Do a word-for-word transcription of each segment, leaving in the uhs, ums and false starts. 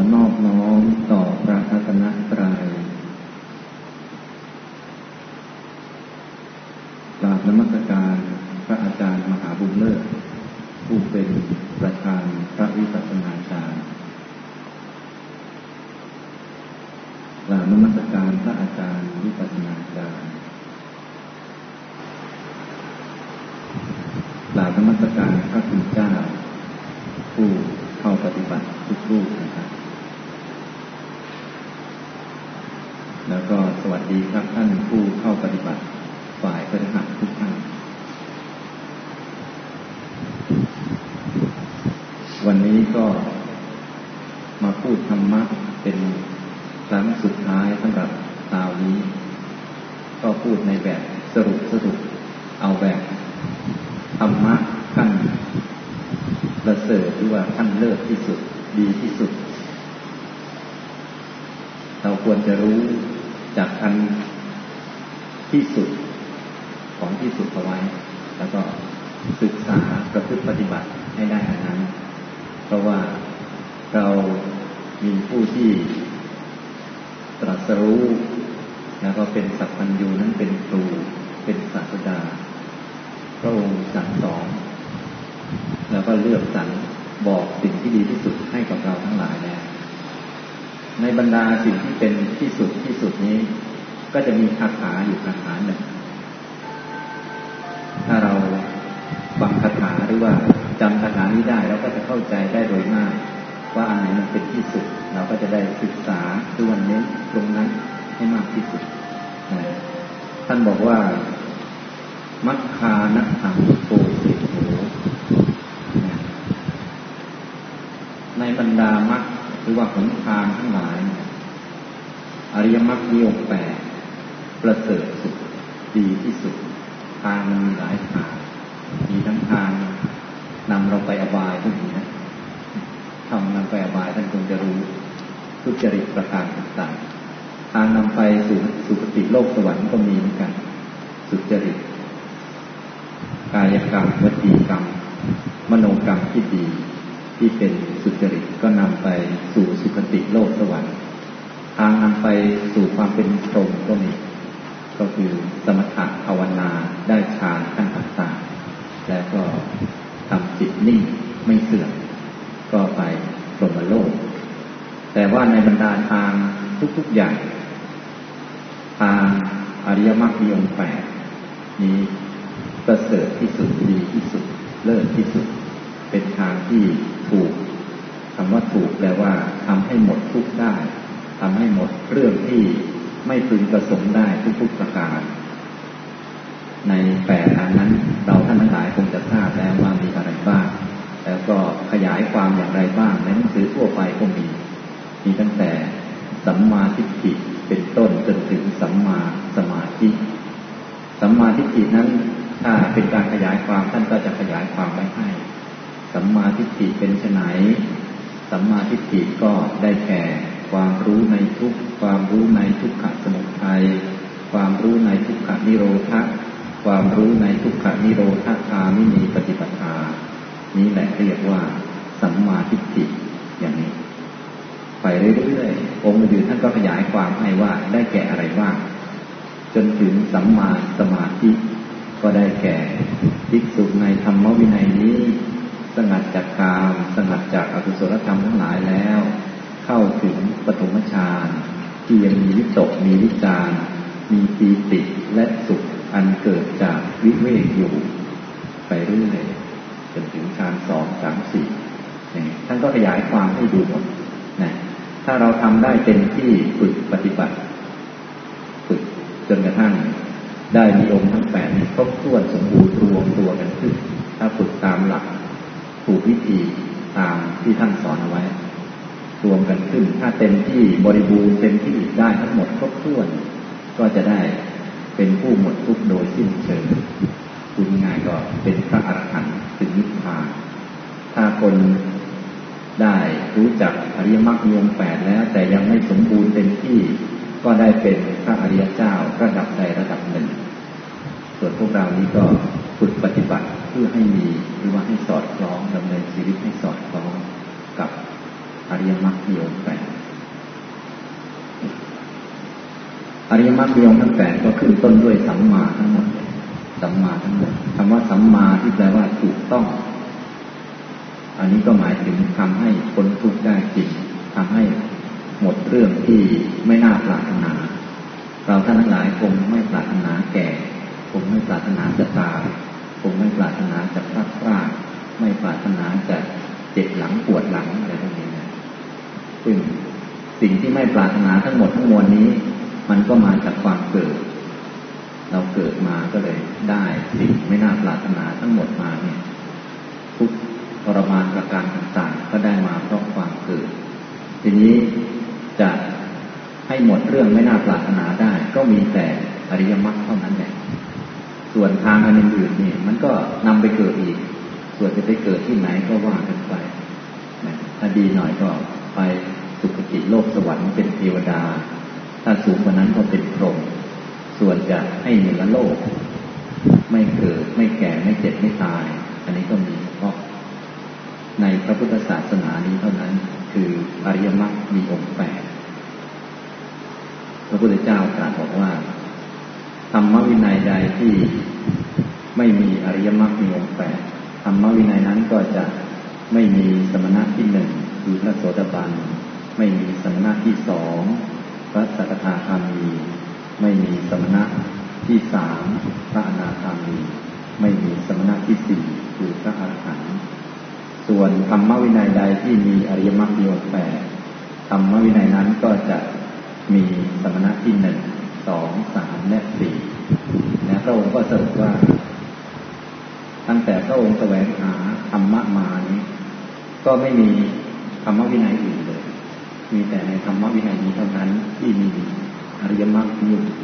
นอบน้อมต่อพระรัตนตรัยกราบนมัสการพระอาจารย์มหาบุญเลิศผู้เป็นประธานพระวิปัสสนาจารย์กราบนมัสการพระอาจารย์วิปัสสนาจารย์กราบนมัสการพระคุณเจ้าผู้เข้าปฏิบัติทุกรูปนะครับแล้วก็สวัสดีครับท่านผู้เข้าปฏิบัติฝ่ายพฤหัสทุกท่านวันนี้ก็มาพูดธรรมะเป็นครั้งสุดท้ายสำหรับคราวนี้ก็พูดในแบบสรุปสรุปเอาแบบธรรมะขั้นประเสริฐหรือว่าขั้นเลิศที่สุดดีที่สุดเราควรจะรู้จากอันที่สุดของที่สุดเอาไว้แล้วก็ศึกษาประพฤติปฏิบัติให้ได้อันนั้นเพราะว่าเรามีผู้ที่ตรัสรู้แล้วก็เป็นสัพพัญญูนั้นเป็นครูเป็นศาสดาพระองค์สั่งสอนแล้วก็เลือกสรรบอกสิ่งที่ดีที่สุดให้กับเราทั้งหลายแล้วในบรรดาสิ่งที่เป็นที่สุดที่สุดนี้ก็จะมีคาถาอยู่คาถาหนึ่งถ้าเราฟังคาถาหรือว่าจำคาถานี้ได้เราก็จะเข้าใจได้โดยง่ายว่าอันไหนมันเป็นที่สุดเราก็จะได้ศึกษาตัวเน้นตรงนั้นให้มากที่สุดท่านบอกว่ามัคคานะหังโกสิโหในบรรดามรรคหรือว่าหนทางทั้งหลายอริยมรรคมีองค์แปดประเสริฐสุดดีที่สุดทางมันมีหลายทางมีทั้งทางนำเราไปอบายก็มีนะทำนำไปอบายท่านคงจะรู้ทุจริตประการต่างๆทางนำไปสู่สุคติโลกสวรรค์ก็มีเหมือนกันสุจริตกายกรรมวจีกรรมมโนกรรมที่ดีที่เป็นสุจริตก็นำไปสู่สุคติโลกสวรรค์ทางนำไปสู่ความเป็นพรหมก็มีก็คือสมถะภาวนาได้ฌานขั้นต่างๆแล้วก็ทำจิตนิ่งไม่เสื่อมก็ไปพรหมโลกแต่ว่าในบรรดาทางทุกๆอย่างทางอริยมรรคมีองค์แปดนี้ประเสริฐที่สุดดีที่สุดเลิศที่สุดเป็นทางที่ถูกคำว่าถูกแปลว่าทำให้หมดทุกข์ได้ทำให้หมดเรื่องที่ไม่พึงประสงค์ได้ทุกๆประการในแปดอันนั้นเราท่านทั้งหลายคงจะทราบแล้วว่ามีอะไรบ้างแล้วก็ขยายความอย่างไรบ้างในหนังสือทั่วไปก็มีมีตั้งแต่สัมมาทิฏฐิเป็นต้นจนถึงสัมมาสมาธิสัมมาทิฏฐินั้นถ้าเป็นการขยายความท่านก็จะขยายความไว้ให้สัมมาทิฏฐิเป็นไฉนสัมมาทิฏฐิก็ได้แก่ความรู้ในทุกข์ความรู้ในทุกขสมุทัยความรู้ในทุกขนิโรธความรู้ในทุกขนิโรธคามินีปฏิปทานี้แหละเรียกว่าสัมมาทิฏฐิอย่างนี้ไปเรื่อยๆองค์อื่นท่านก็ขยายความให้ว่าได้แก่อะไรบ้างจนถึงสัมมาสมาธิก็ได้แก่ภิกษุในธรรมวินัยนี้สงัดจากกามสงัดจากอกุศลธรรมทั้งหลายแล้วเข้าถึงปฐมฌานที่ยังมีวิตกมีวิจารมีปีติและสุขอันเกิดจากวิเวกอยู่ไปเรื่อยจนถึงฌานสองสามสี่ท่านก็ขยายความให้ดูหมดนะถ้าเราทำได้เต็มที่ฝึกปฏิบัติฝึกจนกระทั่งได้มีองค์ทั้งแปดครบถ้วนสมบูรณ์รวมตัวกันขึ้นถ้าฝึกตามหลักถูกวิธีตามที่ท่านสอนเอาไว้รวมกันขึ้นถ้าเต็มที่บริบูรณ์เต็มที่ได้ทั้งหมดครบถ้วนก็จะได้เป็นผู้หมดทุกข์โดยสิ้นเชิงพูดง่ายก็เป็นพระอรหันต์ถึงนิพพานถ้าคนได้รู้จักอริยมรรคมีองค์แปดแล้วแต่ยังไม่สมบูรณ์เต็มที่ก็ได้เป็นพระอริยเจ้าระดับใดระดับหนึ่งส่วนพวกเรานี้ก็ฝึกปฏิบัติเพื่อให้มีหรือว่าให้สอดคล้องดำเนินชีวิตให้สอดคล้องกับอริยมรรคมีองค์แปดอริยมรรคมีองค์ทั้งแปดก็ขึ้นต้นด้วยสัมมาทั้งหมดสัมมาทั้งหมดคำว่าสัมมาที่แปลว่าถูกต้องอันนี้ก็หมายถึงทำให้พ้นทุกข์ได้จริงทำให้หมดเรื่องที่ไม่น่าปรารถนาเราท่านทั้งหลายคงไม่ปรารถนาแก่คงไม่ปรารถนาจะตายคงไม่ปรารถนาจะพลาดพลาดไม่ปรารถนาจะเจ็บหลังปวดหลังอะไรพวกนี้นะซึ่งสิ่งที่ไม่ปรารถนาทั้งหมดทั้งมวลนี้มันก็มาจากความเกิดเราเกิดมาก็เลยได้สิ่งไม่น่าปรารถนาทั้งหมดมาเนี่ยทุกทรมานประการต่างๆก็ได้มาเพราะความเกิดทีนี้จะให้หมดเรื่องไม่น่าปรารถนาได้ก็มีแต่อริยมรรคเท่านั้นแหละส่วนทางอันอื่นๆนี่มันก็นำไปเกิดอีกส่วนจะไปเกิดที่ไหนก็ว่ากันไปถ้าดีหน่อยก็ไปสุคติโลกสวรรค์เป็นเทวดาถ้าสูงกว่านั้นก็เป็นพรหมส่วนจะให้เหนือโลกไม่เกิดไม่แก่ไม่เจ็บไม่ตายอันนี้ก็มีเพราะในพระพุทธศาสนานี้เท่านั้นคืออริยมรรคมีองค์แปดพระพุทธเจ้าตรัสบอกว่าธรรมวินัยใดที่ไม่มีอริยมรรคมีองค์แปดธรรมวินัยนั้นก็จะไม่มีสมณะที่หนึ่งคือพระโสดาบันไม่มีสมณะที่สองพระสกทาคามีไม่มีสมณะที่สามพระอนาคามีไม่มีสมณะที่สี่คือพระอรหันต์ส่วนธรรมวินัยใดที่มีอริยมรรคมีองค์แปดธรรมวินัยนั้นก็จะมีสมณะที่หนึ่งสองสามและสี่นะพระองค์ก็สรุปว่าตั้งแต่พระองค์แสวงหาธรรมะมานี้ก็ไม่มีธรรมวินัยอื่นเลยมีแต่ในธรรมวินัยนี้เท่านั้นที่มีอริยมรรคอยู่ใน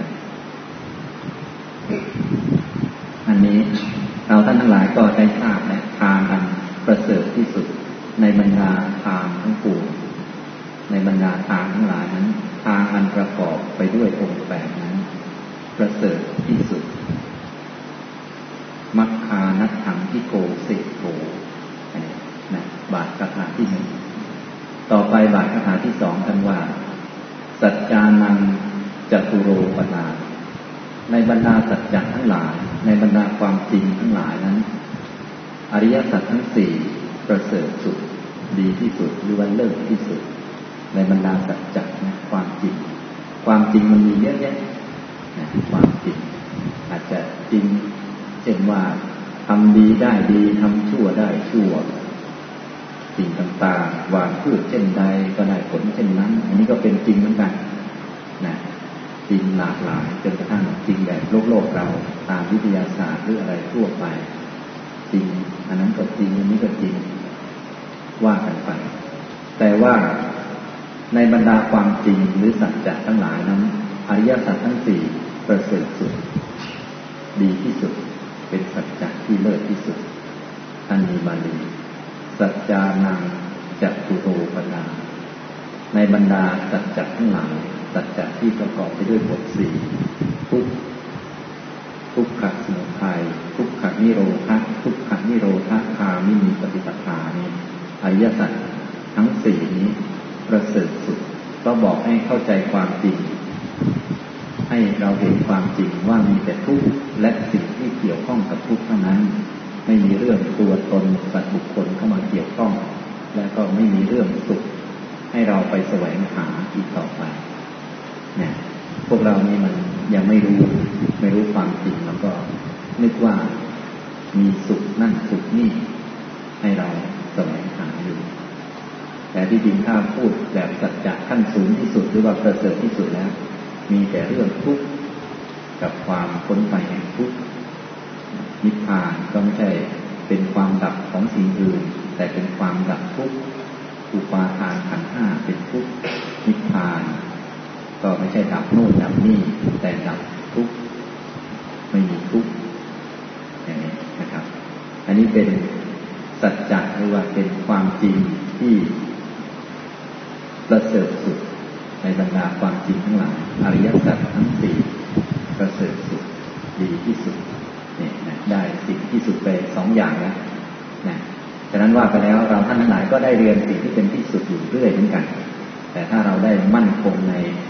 อันนี้เราท่านทั้งหลายก็ได้ทราบและทางอันประเสริฐที่สุดในบรรดาทางทั้งปวงในบรรดาทางทั้งหลายนั้นทางอันประกอบไปด้วยองค์แปดนั้นประเสริฐที่สุดมัคคานัตถังที่โกเสโกนะบาทคาถาที่หนึ่งต่อไปบาทคาถาที่สองกันว่าสัจจานังจตุโรปนาในบรรดาสัจจะทั้งหลายในบรรดาความจริงทั้งหลายนั้นอริยสัจทั้งสี่ประเสริฐสุดดีที่สุดหรือว่าเลิศที่สุดในบรรดาสัจจะนะความจริงความจริงมันมีเยอะแยะนะความจริงอาจจะจริงเช่นว่าทำดีได้ดีทำชั่วได้ชั่วสิ่งต่างๆวางพืชเช่นใดก็ได้ผลเช่นนั้นอันนี้ก็เป็นจริงเหมือนกันนะจริงหลากหลายจนกระทั่งจริงแบบโลกโลกเราตามวิทยาศาสตร์หรืออะไรทั่วไปจริงอันนั้นก็จริงอันนี้ก็จริงว่ากันไปแต่ว่าในบรรดาความจริงหรือสัจจะทั้งหลายนั้นอริยสัจทั้งสี่ประเสริฐสุดดีที่สุดเป็นสัจจะที่เลิศที่สุดอันมีบาลีสัจจานังจตุโรปนาในบรรดาสัจจะทั้งหลายสัจจะที่ประกอบไปด้วยบทสี่ทุกข์ทุกขสมุทัยทุกขนิโรธทุกขนิโรธคามินีปฏิปทานี้อริยสัจทั้งสี่นี้ประเสริฐสุดก็บอกให้เข้าใจความจริงให้เราเห็นความจริงว่ามีแต่ทุกข์และสิ่งที่เกี่ยวข้องกับทุกข์เท่านั้นไม่มีเรื่องตัวตนสัตว์บุคคลเข้ามาเกี่ยวข้องและก็ไม่มีเรื่องสุขให้เราไปแสวงหาอีกต่อไปเนี่ยพวกเรานี่มันยังไม่รู้ไม่รู้ความจริงแล้วก็นึกว่ามีสุขนั่นสุขนี่ให้เราแสวงหาอยู่แต่ที่จริงถ้าพูดแบบสัจจะขั้นสูงที่สุดหรือว่าประเสริฐที่สุดแล้วมีแต่เรื่องทุกข์กับความพ้นไปแห่งทุกข์นิพพานก็ไม่ใช่เป็นความดับของสิ่งอื่นแต่เป็นความดับทุกข์อุปาทานขันธ์ห้าเป็นทุกข์นิพพานก็ไม่ใช่ดับโน่นดับนี่แต่ดับทุกข์ไม่มีทุกข์อย่างนี้นะครับอันนี้เป็นสัจจะหรือว่าเป็นความจริงที่ประเสริฐสุดในบรรดาความจริงทั้งหลายอริยสัจทั้งสี่ประเสริฐสุดดีที่สุดนี่นะได้สิ่งที่สุดไปสองอย่างแล้วนะฉะนั้นว่าไปแล้วเราท่านทั้งหลายก็ได้เรียนสิ่งที่เป็นที่สุดอยู่เรื่อยเหมือนกันแต่ถ้าเราได้มั่นคงใน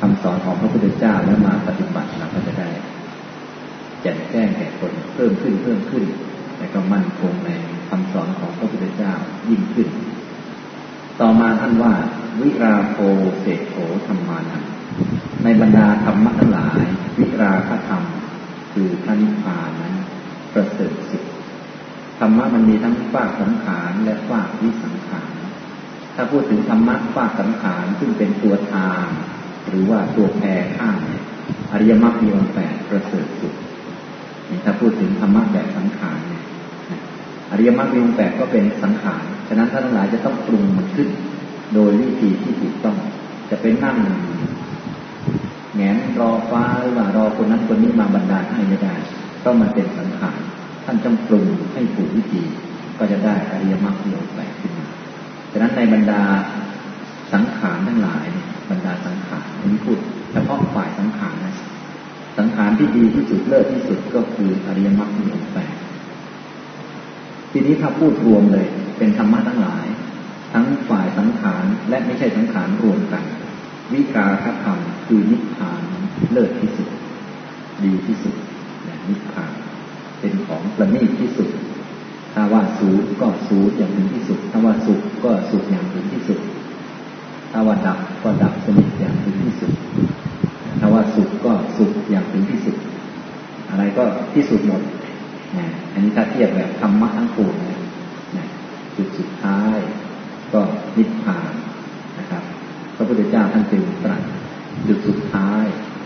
คำสอนของพระพุทธเจ้าแล้วมาปฏิบัติเราก็จะได้แจ่มแจ้งแก่คนเพิ่มขึ้นเพิ่มขึ้นและก็มั่นคงในคำสอนของพระพุทธเจ้ายิ่งขึ้นต่อมาท่านว่าวิราโคเศรษโธธรรมานังในบรรดาธรรมะทั้งหลายวิราคะธรรมคือพระนิพพานนั้นประเสริฐสุดธรรมะมันมีทั้งฝากสังขารและฝากวิสังขารถ้าพูดถึงธรรมะฝากสังขารซึ่งเป็นตัวทางหรือว่าตัวแปรข้ามอริยมรรคมีองค์แปดประเสริฐสุดถ้าพูดถึงธรรมะแบบสังขารเนี่ยอริยมรรคมีองค์แปดก็เป็นสังขารฉะนั้นท่านทั้งหลายจะต้องปรุงมันขึ้นโดยวิธีที่ถูกต้องจะเป็นนั่งแงนรอฟ้าหรือว่ารอคนนั้นคนนี้มาบันดาลให้ไม่ได้ต้องมันเป็นสังขารท่านจงปรุงให้ถูกวิธีก็จะได้อริยมรรคมีองค์แปดขึ้นมาฉะนั้นในบรรดาสังขารทั้งหลายบรรดาสังขารอันนี้พูดเฉพาะฝ่ายสังขารนะสังขารที่ดีที่สุดเลิศที่สุดก็คืออริยมรรคมีองค์แปดทีนี้ถ้าพูดรวมเลยเป็นธรรมะทั้งหลายทั้งฝ่ายสังขารและไม่ใช่สังขารรวมกันวิการคธรรมคือนิพพานเลิศที่สุดดีที่สุดนิพพานเป็นของประณีตที่สุดถ้าว่าสูงก็สูงอย่างถึงที่สุดถ้าว่าสุขก็สุขอย่างถึงที่สุดถ้าว่าดับก็ดับสนิทอย่างถึงที่สุดถ้าว่าสุขก็สุขอย่างถึงที่สุดอะไรก็ที่สุดหมดนะอันนี้ถ้าเทียบแบบธรรมะทั้งปวงนะนะจุดสุดท้ายก็นิพพานนะครับพระพุทธเจ้าท่านจึงตรัสจุดสุดท้าย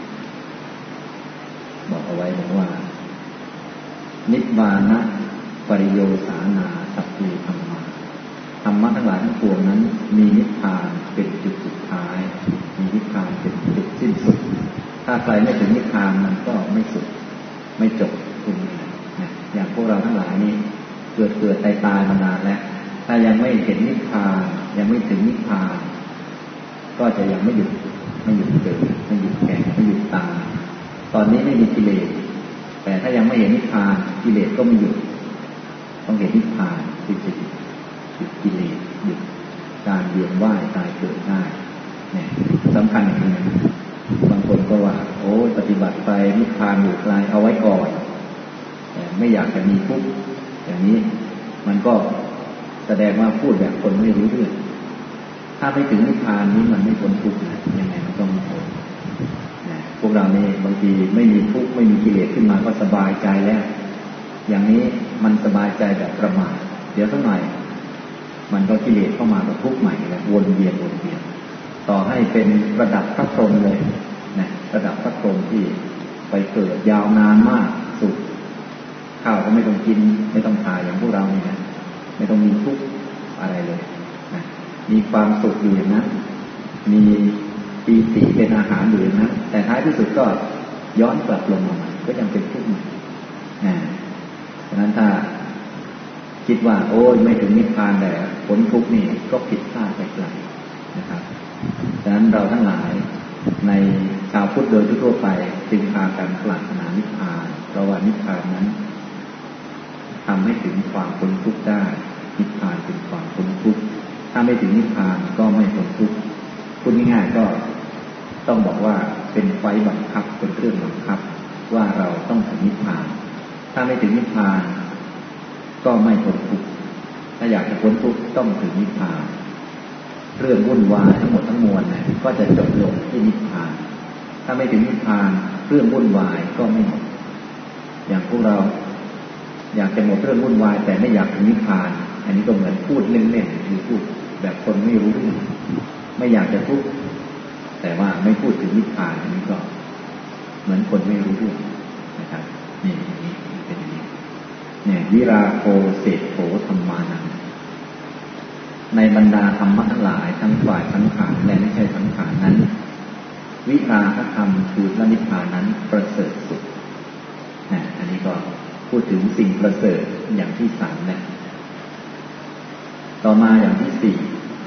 บอกเอาไว้บอกว่านิพพานะปริโยสานาสัพพิธรรมาธรรมะทั้งหลายทั้งปวงนั้นมีนิพพานเป็นจุดสุดท้ายมีนิพพานเป็นจุดสิ้นสุดถ้าใครไม่ถึงนิพพานมันก็ไม่สุดไม่จบตรงนี้นะอย่างพวกเราทั้งหลายนี้เกิดเกิดตายตายมานานแล้วถ้ายังไม่เห็นนิพพานยังไม่ถึงนิพพานก็จะยังไม่หยุดไม่หยุดเกิดไม่หยุดแก่ไม่หยุดตายตอนนี้ไม่มีกิเลสแต่ถ้ายังไม่เห็นนิพพานกิเลสก็ไม่หยุดต้องเห็นนิพพานถึงจะหยุดหยุดกิเลสหยุดการเวียนว่ายตายเกิดได้เนี่ยสำคัญอย่างนี้บางคนก็ว่าโอ้ปฏิบัติไปนิพพานอยู่ไกลเอาไว้ก่อนแต่ไม่อยากจะมีทุกข์อย่างนี้มันก็แสดงว่าพูดแบบคนไม่รู้เรื่องถ้าไม่ถึงนิพพานนี้มันไม่พ้นทุกข์นะยังไงมันต้องมีพ้นนะพวกเราเนี่ยบางทีไม่มีทุกข์ไม่มีกิเลสขึ้นมาก็สบายใจแล้วอย่างนี้มันสบายใจแบบประมาทเดี๋ยวสักหน่อยมันก็กิเลสเข้ามากับทุกข์ใหม่แล้ววนเวียนวนเวียนต่อให้เป็นระดับพระพรหมเลยนะระดับพระพรหมที่ไปเกิดยาวนานมากสุขข้าวก็ไม่ต้องกินไม่ต้องทานอย่างพวกเราเนี่ยนะไม่ต้องมีทุกข์อะไรเลยนะมีความสุขอยู่อย่างนั้นมีปีติเป็นอาหารอยู่อย่างนั้นแต่ท้ายที่สุดก็ย้อนกลับลงมาก็ยังเป็นทุกข์ใหม่นะฉะนั้นถ้าคิดว่าโอ้ยไม่ถึงนิพพานแต่ผลทุกข์นี่ก็ผิดพลาดไปไกลนะครับฉะนั้นเราทั้งหลายในชาวพุทธโดยทั่วไปจึงพากันปรารถนานิพพานเพราะว่านิพพานนั้นทำให้ถึงความพ้นทุกข์ได้นิพพานเป็นความพ้นทุกข์ถ้าไม่ถึงนิพพานก็ไม่พ้นทุกข์พูดง่ายๆก็ต้องบอกว่าเป็นไฟบังคับเป็นเครื่องบังคับว่าเราต้องถึงนิพพานถ้าไม่ถึงนิพพานก็ไม่พ้นทุกข์ถ้าอยากจะพ้นทุกข์ต้องถึงนิพพานเรื่องวุ่นวายทั้งหมดทั้งมวลเนี่ยก็จะจบลงที่นิพพานถ้าไม่ถึงนิพพานเรื่องวุ่นวายก็ไม่หมดอย่างพวกเราอยากจะหมดเรื่องวุ่นวายแต่ไม่อยากถึงนิพพานอันนี้ก็เหมือนพูดเล่นๆหรือพูดแบบคนไม่รู้เรื่องไม่อยากจะทุกข์แต่ว่าไม่พูดถึงนิพพานอันนี้ก็เหมือนคนไม่รู้เรื่องนะครับนี่นี่เป็นอย่างนี้เนี่ยวิราโคเศรษโธธรรมานังในบรรดาธรรมะทั้งหลายทั้งฝ่ายสังขารและไม่ใช่สังขารนั้นวิราคะธรรมคือพระนิพพานนั้นประเสริฐสุดนะอันนี้ก็พูดถึงสิ่งประเสริฐอย่างที่สามนะต่อมาอย่างที่สี่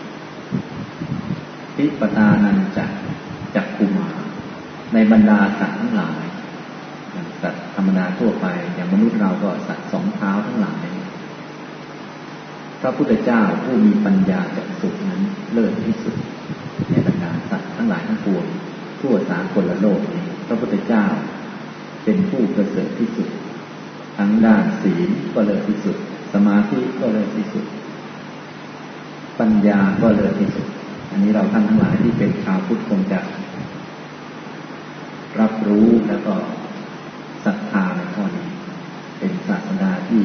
ทิปตานันจะจักขุมาในบรรดาสัตว์ทั้งหลายสัตว์ธรรมดาทั่วไปอย่างมนุษย์เราก็สัตว์สองเท้าทั้งหลายพระพุทธเจ้าผู้มีปัญญาจักษุนั้นเลิศที่สุดในบรรดาสัตว์ทั้งหลายทั้งปวงทั่วสากลโลกนี้พระพุทธเจ้าเป็นผู้ประเสริฐที่สุดทั้งด้านศีลก็เลิศที่สุดสมาธิก็เลิศที่สุดปัญญาก็เลิศที่สุดอันนี้เราท่านทั้งหลายที่เป็นชาวพุทธคงจะรับรู้แล้วก็ศรัทธาในข้อนี้เป็นศาสดาที่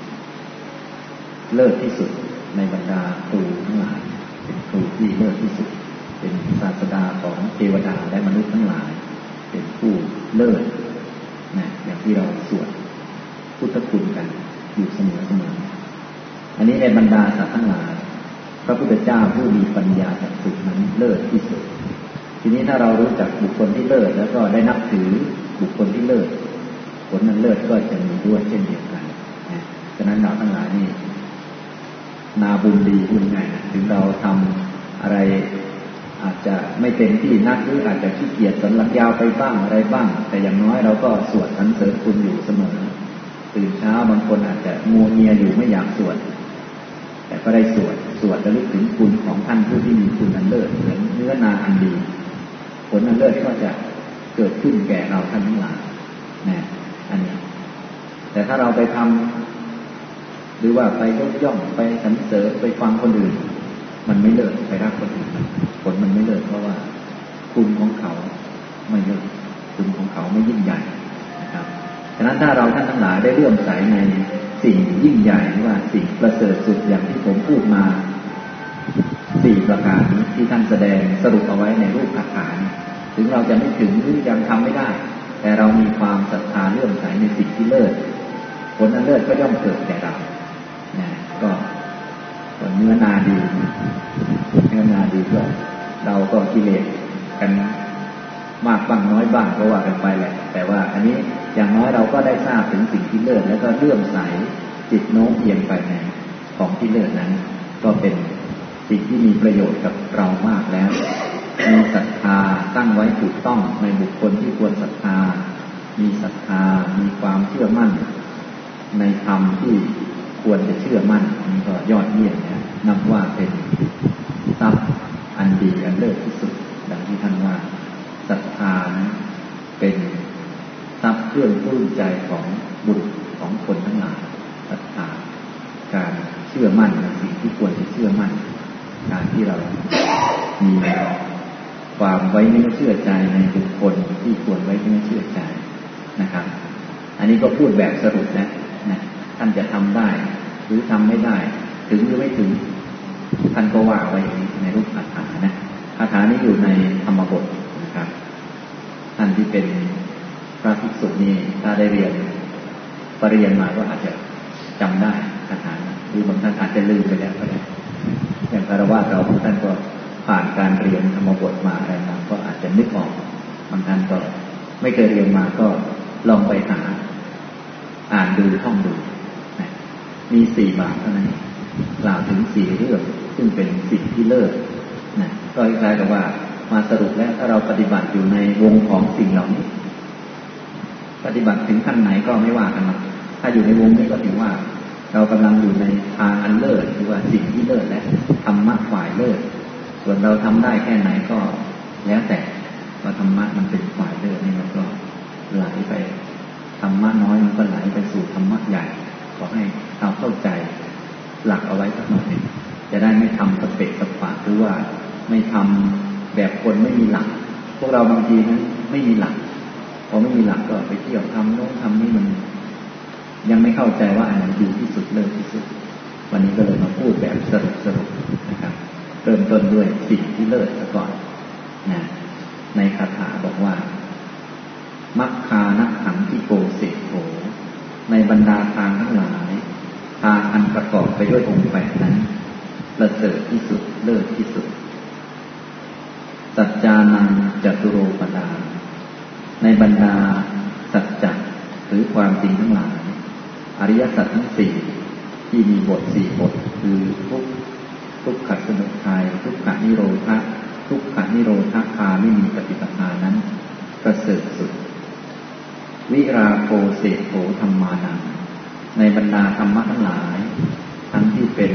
เลิศที่สุดในบรรดาครูทั้งหลายเป็นครูที่เลิศที่สุดเป็นศาสดาของเทวดาและมนุษย์ทั้งหลายเป็นผู้เลิศนะอย่างที่เราสวดพุทธคุณกันอยู่เสมอเสมออันนี้ในบรรดาสัตว์ทั้งหลายพระพุทธเจ้าผู้มีปัญญาจักสุนั้นเลิศที่สุดทีนี้ถ้าเรารู้จักบุคคลที่เลิศแล้วก็ได้นับถือบุคคลที่เลิศผลนั้นเลิศก็จะมีด้วยเช่นเดียวกันนะฉะนั้นเราทั้งหลายนี่นาบุญดีบุญไงถึงเราทำอะไรอาจจะไม่เต็มที่นักหรืออาจจะขี้เกียจสนหลังยาวไปบ้างอะไรบ้างแต่อย่างน้อยเราก็สวดสรรเสริญคุณอยู่เสมอตื่นเช้าบางคนอาจจะงัวเงียอยู่ไม่อยากสวดแต่ก็ได้สวดสวดระลึกถึงคุณของท่านผู้ที่มีคุณอันเลิศเหมือนเนื้อนาอันดีผลอันเลิศก็จะเกิดขึ้นแก่เราท่านทั้งหลายนะอันนี้แต่ถ้าเราไปทำหรือว่าไปยกย่องไปสรรเสริญไปฟังคนอื่นมันไม่เลิศไปรักคนอื่นผลมันไม่เลิศเพราะว่าคุณของเขาไม่เลิศคุณของเขาไม่ยิ่งใหญ่นะครับฉะนั้นถ้าเราท่านทั้งหลายได้เลื่อมใสในสิ่งยิ่งใหญ่ว่าสิ่งประเสริฐสุดอย่างที่ผมพูดมาสี่ประการที่ท่านแสดงสรุปเอาไว้ในรูปคาถาถึงเราจะไม่ถึงหรือยังทำไม่ได้แต่เรามีความศรัทธาเลื่อมใสในสิ่งที่เลิศผลอันเลิศก็ย่อมเกิดแก่เรานะก็เนื้อนาดีเนื้อนาดีก็เราก็กิเลสกันมากบ้างน้อยบ้างก็ว่ากันไปแหละแต่ว่าอันนี้อย่างน้อยเราก็ได้ทราบถึงสิ่งที่เลิศแล้วก็เลื่อมใสจิตโน้มเอียงไปในของที่เลิศนั้นก็เป็นสิ่งที่มีประโยชน์กับเรามากแล้วมีศรัทธาตั้งไว้ถูกต้องในบุคคลที่ควรศรัทธามีศรัทธามีความเชื่อมั่นในธรรมที่ควรจะเชื่อมั่นนี่ก็ยอดเยี่ยมนะนับว่าเป็นทรัพย์อันดีอันเลิศที่สุดดังที่ท่านว่าศรัทธานะเป็นทรัพย์เครื่องปลื้มใจของบุตรของคนทั้งหลายศรัทธาการเชื่อมั่นในสิ่งที่ควรจะเชื่อมั่นการที่เรามีความไว้เนื้อเชื่อใจในบุคคลที่ควรไว้เนื้อเชื่อใจนะครับอันนี้ก็พูดแบบสรุปนะนะท่านจะทำได้หรือทำไม่ได้ถึงหรือไม่ถึงท่านก็ว่าไว้ในรูปคาถานะคาถานี้อยู่ในธรรมบทนะครับท่านที่เป็นพระภิกษุนี้ถ้าได้เรียนปริญญามาก็อาจจะจำได้คาถาหรือบางท่านอาจจะลืมไปแล้วก็ได้อย่างคารวะเราบางท่านก็ผ่านการเรียนธรรมบทมาอะไรมาก็อาจจะนึกออกบางท่านก็ไม่เคยเรียนมาก็ลองไปหาอ่านดูท่องดูนะมีสี่บาทเท่านั้นกล่าวถึงสี่เรื่องซึ่งเป็นสิ่งที่เลิศนะก็คล้ายๆกับว่ามาสรุปแล้วถ้าเราปฏิบัติอยู่ในวงของสิ่งเหล่านี้ปฏิบัติถึงขั้นไหนก็ไม่ว่ากันหรอกถ้าอยู่ในวงนี้ก็ถือว่าเรากำลังอยู่ในทางอันเลิศหรือว่าสิ่งที่เลิศและธรรมะฝ่ายเลิศส่วนเราทำได้แค่ไหนก็แล้วแต่ว่าธรรมะมันเป็นฝ่ายเลิศนี่มันก็ไหลไปธรรมะน้อยมันก็ไหลไปสู่ธรรมะใหญ่ขอให้เราเข้าใจหลักเอาไว้สักหน่อยจะได้ไม่ทำสเปกสปะหรือว่าไม่ทำแบบคนไม่มีหลักพวกเราบางทีนั้นไม่มีหลักพอไม่มีหลักก็ไปเที่ยวทำโน้นทำนี่มันยังไม่เข้าใจว่าอันไหนดีที่สุดเลิศที่สุดวันนี้ก็เลยมาพูดแบบสรุปสรุปนะครับเริ่มต้นด้วยสิ่งที่เลิศซะก่อนนะในคาถาบอกว่ามัคคานักขังที่โกเสกโถในบรรดาทางทั้งหลายทางอันประกอบไปด้วยองค์แปดนั้นประเสริฐที่สุดเลิศที่สุดสัจจานังจตุโรปดาในบรรดาสัจจะหรือความจริงทั้งหลายอริยสัจทั้งสี่ที่มีบทสี่บทคือทุกข์ทุกขสมุทัยทุกขนิโรธทุกขนิโรธคาไม่มีปฏิปทานั้นประเสริฐสุดวิราโคเสโถธรรมานังในบรรดาธรรมะทั้งหลายทั้งที่เป็น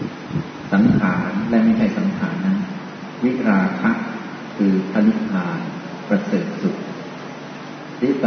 สังขารและไม่ใช่สังขารนั้นวิราคะคือพระนิพพาน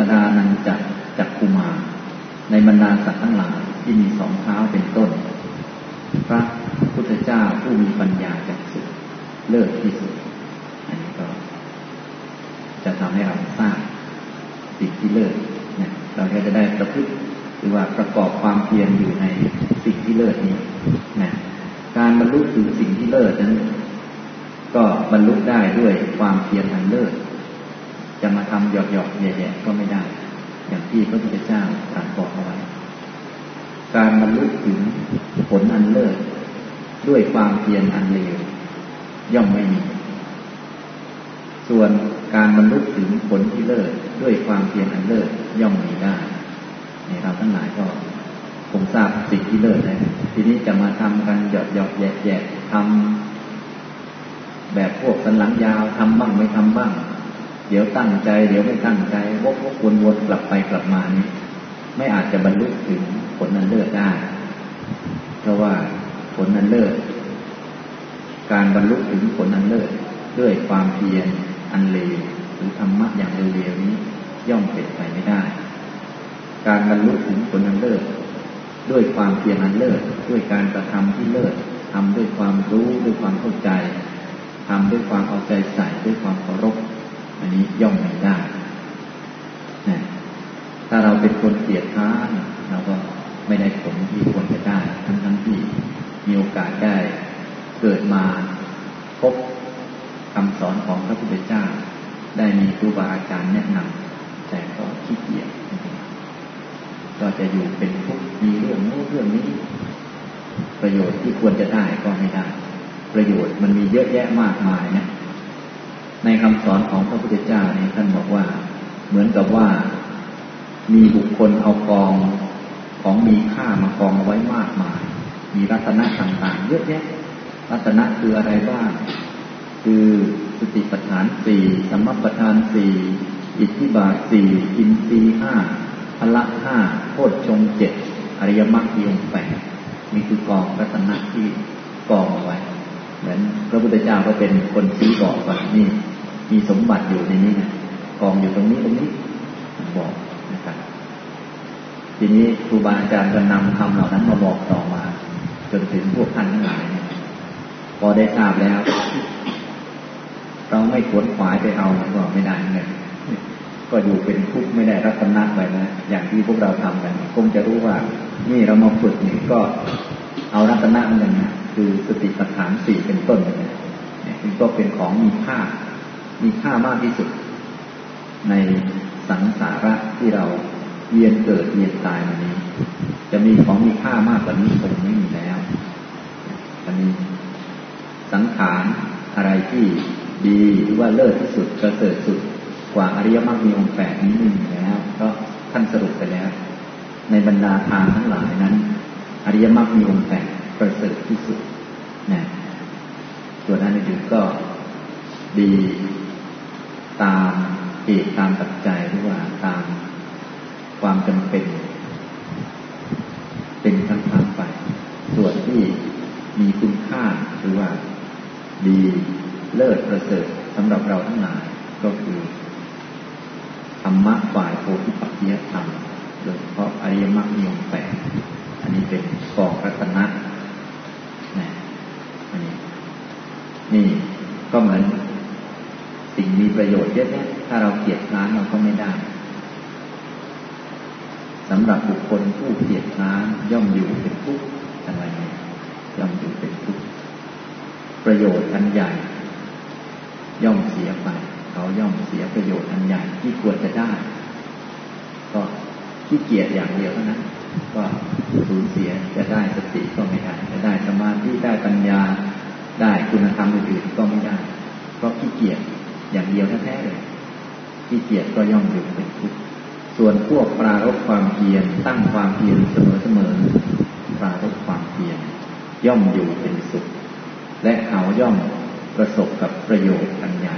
ดานันจะจักขุมารในบรรดาสัตว์ทั้งหลายที่มีสองเท้าเป็นต้นพระพุทธเจ้าผู้มีปัญญาจักษุเลิศที่สุดอันนี้ก็จะทำให้เราทราบสิ่งที่เลิศเนี่ยเราก็จะได้ประพฤติหรือว่าประกอบความเพียรอยู่ในสิ่งที่เลิศนี้นะการบรรลุถึงสิ่งที่เลิศนั้นก็บรรลุได้ด้วยความเพียรอันเลิศจะมาทำหยอกๆแย่ๆก็ไม่ได้อย่างที่พระพุทธเจ้าตรัสบอกเอาไว้การบรรลุถึงผลอันเลิศด้วยความเพียรอันเลวย่อมไม่มีส่วนการบรรลุถึงผลที่เลิศด้วยความเพียรอันเลิศย่อมมีได้นี่เราทั้งหลายก็คงทราบสิ่งที่เลิศแล้วทีนี้จะมาทำกันหยอกๆแย่ๆทำแบบพวกสันหลังยาวทำบ้างไม่ทำบ้างเดี๋ยวตั้งใจเดี๋ยวไม่ตั้งใจวกวกวนวนกลับไปกลับมานี้ไม่อาจจะบรรลุถึงผลนั้นเลิศได้เพราะว่าผลนั้นเลิศการบรรลุถึงผลนั้นเลิศด้วยความเพียรอันเลวหรือธรรมะอย่างเลวๆนี้ย่อมเป็นไปไม่ได้การบรรลุถึงผลนั้นเลิศด้วยความเพียรอันเลิศด้วยการกระทำที่เลิศทำด้วยความรู้ด้วยความเข้าใจทำด้วยความเอาใจใส่ด้วยความเคารพอันนี้ย่อมไม่ได้นะถ้าเราเป็นคนเกลียดค้านเราก็ไม่ได้ผลที่ควรจะได้ทั้งทั้งที่มีโอกาสได้เกิดมาพบคำสอนของพระพุทธเจ้าได้มีครูบาอาจารย์แนะนำแต่ก็ขี้เกียจก็จะอยู่เป็นทุกข์มีเรื่องโน้นเรื่องนี้ประโยชน์ที่ควรจะได้ก็ไม่ได้ประโยชน์มันมีเยอะแยะมากมายนะในคำสอนของพระพุทธเจ้าเนี่ยท่านบอกว่าเหมือนกับว่ามีบุคคลเอากองของมีค่ามากองเอาไว้มากมายมีรัตนะต่างๆเยอะแยะรัตนะคืออะไรบ้างคือสติปัฏฐานสี่สัมมัปปทานสี่อิทธิบาทสี่อินทรีย์ห้าพละห้าโพชฌงค์เจ็ดอริยมรรคมีองค์แปดนี่คือกองรัตนะที่กองเอาไว้เหมือนพระพุทธเจ้าก็เป็นคนชี้บอกว่านี่มีสมบัติอยู่ในนี้นะกองอยู่ตรงนี้ตรงนี้บอกนะครับทีนี้ครูบาอาจารย์ก็นำคำเหล่านั้นมาบอกต่อมาจนถึงพวกท่านทั้งหลายเนี่ยพอได้ทราบแล้วเราไม่ขวนขวายไปเอาก็ไม่ได้เงินก็อยู่เป็นทุกข์ไม่ได้รัตนะไปนะอย่างที่พวกเราทำกันคงจะรู้ว่านี่เรามาฝึกนี่ก็เอารัตนะเหมือนกันนะคือสติปัฏฐานสี่เป็นต้นเนี่ยนี่ก็เป็นของมีค่ามีค่ามากที่สุดในสังสาระที่เราเวียนเกิดเวียนตายมานี้จะมีของมีค่ามากกว่านี้คงไม่มีแล้วอันนี้สังขารอะไรที่ดีหรือว่าเลิศที่สุดประเสริฐสุดกว่าอริยมรรคมีองค์แปดนี้ไม่มีแล้วก็ท่านสรุปไปแล้วในบรรดาทางทั้งหลายนั้นอริยมรรคมีองค์แปดประเสริฐที่สุดนะส่วนอันอื่นก็ดีตามเหตุตามปัจจัยหรือว่าตามความจำเป็นเป็นคำถามไปส่วนที่มีคุณค่าหรือว่าดีเลิศประเสริฐสำหรับเราทั้งหลายก็คือธรรมะฝ่ายโพธิปักขิยธรรมโดยเฉพาะอริยมรรคมีองค์แปดอันนี้เป็นกองรัตนะนะอันนี้นี่ก็เหมือนสิ่งมีประโยชน์เยอะแยะถ้าเราเกียจคร้านเราก็ไม่ได้สำหรับบุคคลผู้เกียจคร้านย่อมอยู่เป็นทุกข์อะไรเนี่ยย่อมอยู่เป็นทุกข์ประโยชน์อันใหญ่ย่อมเสียไปเขาย่อมเสียประโยชน์อันใหญ่ที่ควรจะได้ก็ขี้เกียจอย่างเดียวเท่านั้นก็สูญเสียจะได้สติก็ไม่ได้จะได้สมาธิได้ปัญญาได้คุณธรรมอื่นๆก็ไม่ได้เพราะขี้เกียจอย่างเดียวแท้ๆเลยขี้เกียจก็ย่อมอยู่เป็นทุกข์ส่วนพวกปรารภความเพียรตั้งความเพียรเสมอๆปรารภความเพียรย่อมอยู่เป็นสุขและเขาย่อมประสบกับประโยชน์อันใหญ่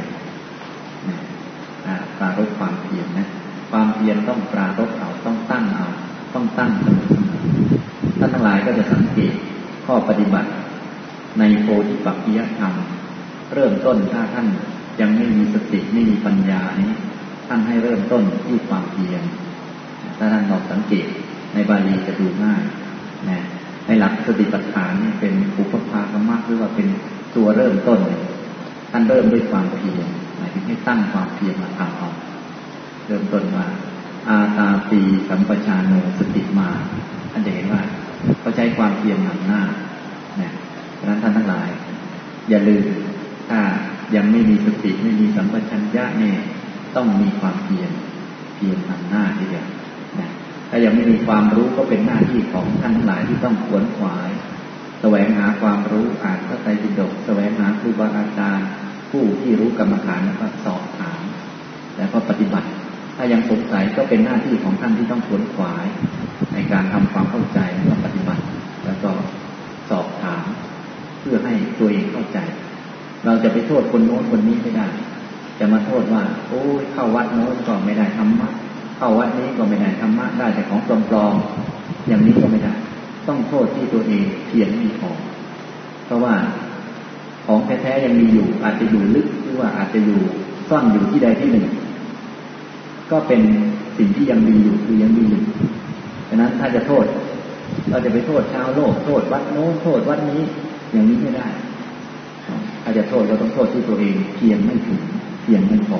ปรารภความเพียรนะความเพียรต้องปรารภเอาต้องตั้งเอาต้องตั้งเสมอท่านทั้งหลายก็จะสังเกตข้อปฏิบัติในโพธิปักขิยธรรมเริ่มต้นถ้าท่านยังไม่มีสติไม่มีปัญญานี้ท่านให้เริ่มต้นที่ความเพียรถ้าท่านลองสังเกตในบาลีจะดูง่ายนะในหลักสติปัฏฐานนี่เป็นอุปภากมรรคหรือว่าเป็นตัวเริ่มต้นท่านเริ่มด้วยความเพียรหมายถึงให้ตั้งความเพียรมาทำเอาเริ่มต้นว่าอาตาปีสัมปชาโนสติมาท่านจะเห็นว่าเขาใช้ความเพียรนำหน้านะเพราะฉะนั้นท่านทั้งหลายอย่าลืมถ้ายังไม่มีสติไม่มีสัมปชัญญะเนี่ยต้องมีความเพียรเพียรนำหน้าทีเดียวนะถ้ายังไม่มีความรู้ก็เป็นหน้าที่ของท่านทั้งหลายที่ต้องขวนขวายแสวงหาความรู้อ่านพระไตรปิฎกแสวงหาครูบาอาจารย์ผู้ที่รู้กรรมฐานแล้วก็สอบถามแล้วก็ปฏิบัติถ้ายังสงสัยก็เป็นหน้าที่ของท่านที่ต้องขวนขวายในการทำความเข้าใจแล้วก็ปฏิบัติแล้วก็สอบถามเพื่อให้ตัวเองเข้าใจเราจะไปโทษคนโน้นคนนี้ไม่ได้จะมาโทษว่าโอ้ยเข้าวัดโน้นก็ไม่ได้ธรรมะเข้าวัดนี้ก็ไม่ได้ธรรมะได้แต่ของปลอมๆอย่างนี้ก็ไม่ได้ต้องโทษที่ตัวเองเพียรไม่พอเพราะว่าของแท้ๆยังมีอยู่อาจจะอยู่ลึกหรือว่าอาจจะอยู่ซ่อนอยู่ที่ใดที่หนึ่งก็เป็นสิ่งที่ยังมีอยู่คือยังมีอยู่ฉะนั้นถ้าจะโทษเราจะไปโทษชาวโลกโทษวัดโน้นโทษวัดนี้อย่างนี้ไม่ได้ถ้าจะโทษเราต้องโทษที่ตัวเองเพียรไม่ถึงเพียรไม่พอ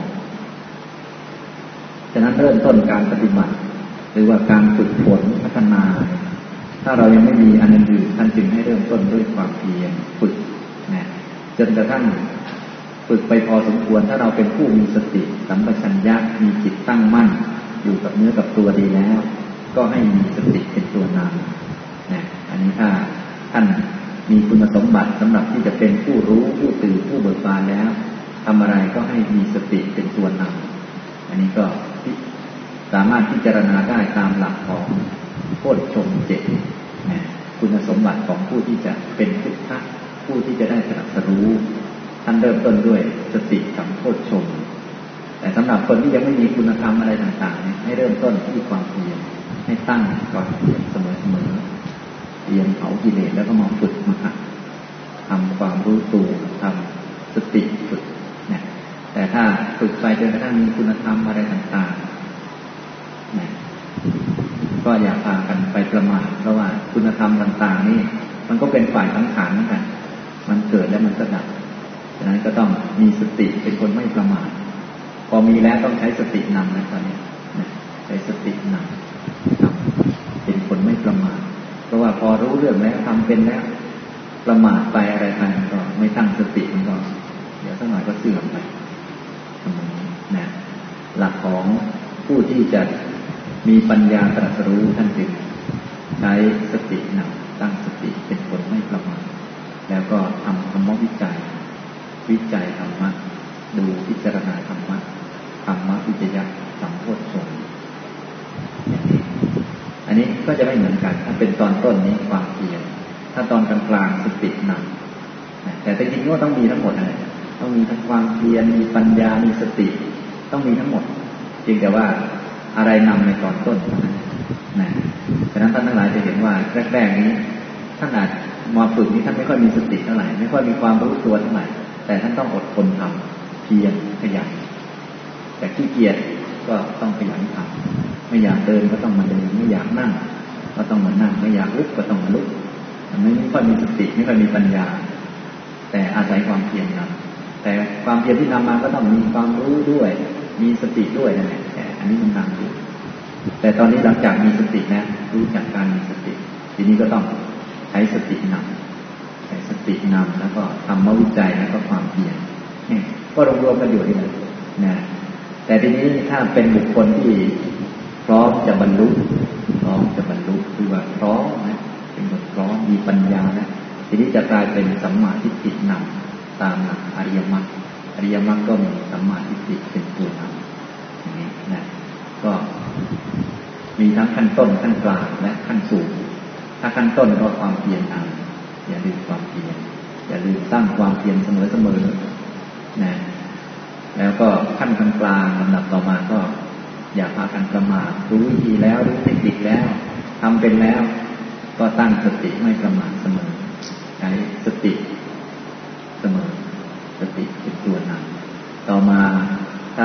ฉะนั้นเริ่มต้นการปฏิบัติหรือว่าการฝึกฝนพัฒนาถ้าเรายังไม่มีอันนั้นอยู่ท่านจึงให้เริ่มต้นด้วยความเพียรฝึกนะจนกระทั่งฝึกไปพอสมควรถ้าเราเป็นผู้มีสติสัมปชัญญะมีจิตตั้งมั่นอยู่กับเนื้อกับตัวดีแล้วก็ให้มีสติเป็นตัวนำนะอันนี้ถ้าท่านมีคุณสมบัติสำหรับที่จะเป็นผู้รู้ผู้ตื่นผู้เบิกบานแล้วทำอะไรก็ให้มีสติเป็นตัวนำอันนี้ก็สามารถพิจารณาได้ตามหลักของโพชฌงค์เจ็ดนะคุณสมบัติของผู้ที่จะเป็นพุทธะผู้ที่จะได้ตรัสรู้ท่านเริ่มต้นด้วยสติสัมโพชฌงค์แต่สำหรับคนที่ยังไม่มีคุณธรรมอะไรต่างๆให้เริ่มต้นที่ความเพียรให้ตั้งความเพียรเสมอๆเพียรเผากิเลสแล้วก็มาฝึกมาหัดทำความรู้ตัวทำสติฝึกนะแต่ถ้าฝึกไปจนกระทั่งมีคุณธรรมอะไรต่างๆนะก็อย่าพากันไปประมาทเพราะว่าคุณธรรมต่างๆนี่มันก็เป็นฝ่ายสังขารเหมือนกันมันเกิดแล้วมันก็ดับฉะนั้นก็ต้องมีสติเป็นคนไม่ประมาทพอมีแล้วต้องใช้สตินำนะตอนนี้นะใช้สตินำเป็นคนไม่ประมาทเพราะว่าพอรู้เรื่องแล้วทำเป็นแล้วประมาทไปอะไรไปก็ไม่ตั้งสติมันก็เดี๋ยวสักหน่อยก็เสื่อมไปนะหลักของผู้ที่จะมีปัญญาตรัสรู้ท่านจึงใช้สตินำตั้งสติเป็นคนไม่ประมาทแล้วก็ทำธรรมวิจัยวิจัยธรรมะดูพิจารณาธรรมะธรรมะวิจยะสัมโพชฌงค์อย่างนี้อันนี้ก็จะไม่เหมือนกันถ้าเป็นตอนต้นนี้ความเพียรถ้าตอนกลางกลางสตินำแต่จริงๆก็ต้องมีทั้งหมดนะต้องมีทั้งความเพียรมีปัญญามีสติต้องมีทั้งหมดจริงแต่ว่าอะไรนำในตอนต้นนะฉะนั้นท่านทั้งหลายจะเห็นว่าแรกๆนี้ท่านอาจมาฝึกนี้ท่านไม่ค่อยมีสติเท่าไหร่ไม่ค่อยมีความรู้ตัวเท่าไหร่แต่ท่านต้องอดทนทำเพียรขยันแต่ขี้เกียจก็ต้องขยันทำไม่อยากเดินก็ต้องมาเดินไม่อยากนั่งก็ต้องมานั่งไม่อยากลุกก็ต้องมาลุกไม่ค่อยมีสติไม่ค่อยมีปัญญาแต่อาศัยความเพียรนำแต่ความเพียรที่นำมาก็ต้องมีความรู้ด้วยมีสติด้วยนั่นแหละแต่อันนี้มันนำอยู่แต่ตอนนี้หลังจากมีสตินะรู้จักการมีสติทีนี้ก็ต้องใช้สตินำใช้สตินำแล้วก็ธรรมวิจัยแล้วก็ความเพียรก็รวมๆกันอยู่นี่แหละนะแต่ทีนี้ถ้าเป็นบุคคลที่พร้อมจะบรรลุพร้อมจะบรรลุคือว่าพร้อมนะเป็นคนพร้อมมีปัญญานะทีนี้จะกลายเป็นสัมมาทิฏฐินำตามหลักอริยมรรคอริยมรรคก็มีสัมมาทิฏฐิเป็นตัวนำอย่างนี้นะก็มีทั้งขั้นต้นขั้นกลางและขั้นสูงถ้าขั้นต้นก็ความเพียรนำอย่าลืมความเพียรอย่าลืมตั้งความเพียรเสมอๆนะแล้วก็ขั้นกลางลำดับต่อมาก็อย่าพากันประมาทรู้วิธีแล้วรู้เทคนิคแล้วทำเป็นแล้วก็ตั้งสติไม่ประมาทเสมอใช้สติเสมอสติเป็นตัวนำต่อมาถ้าข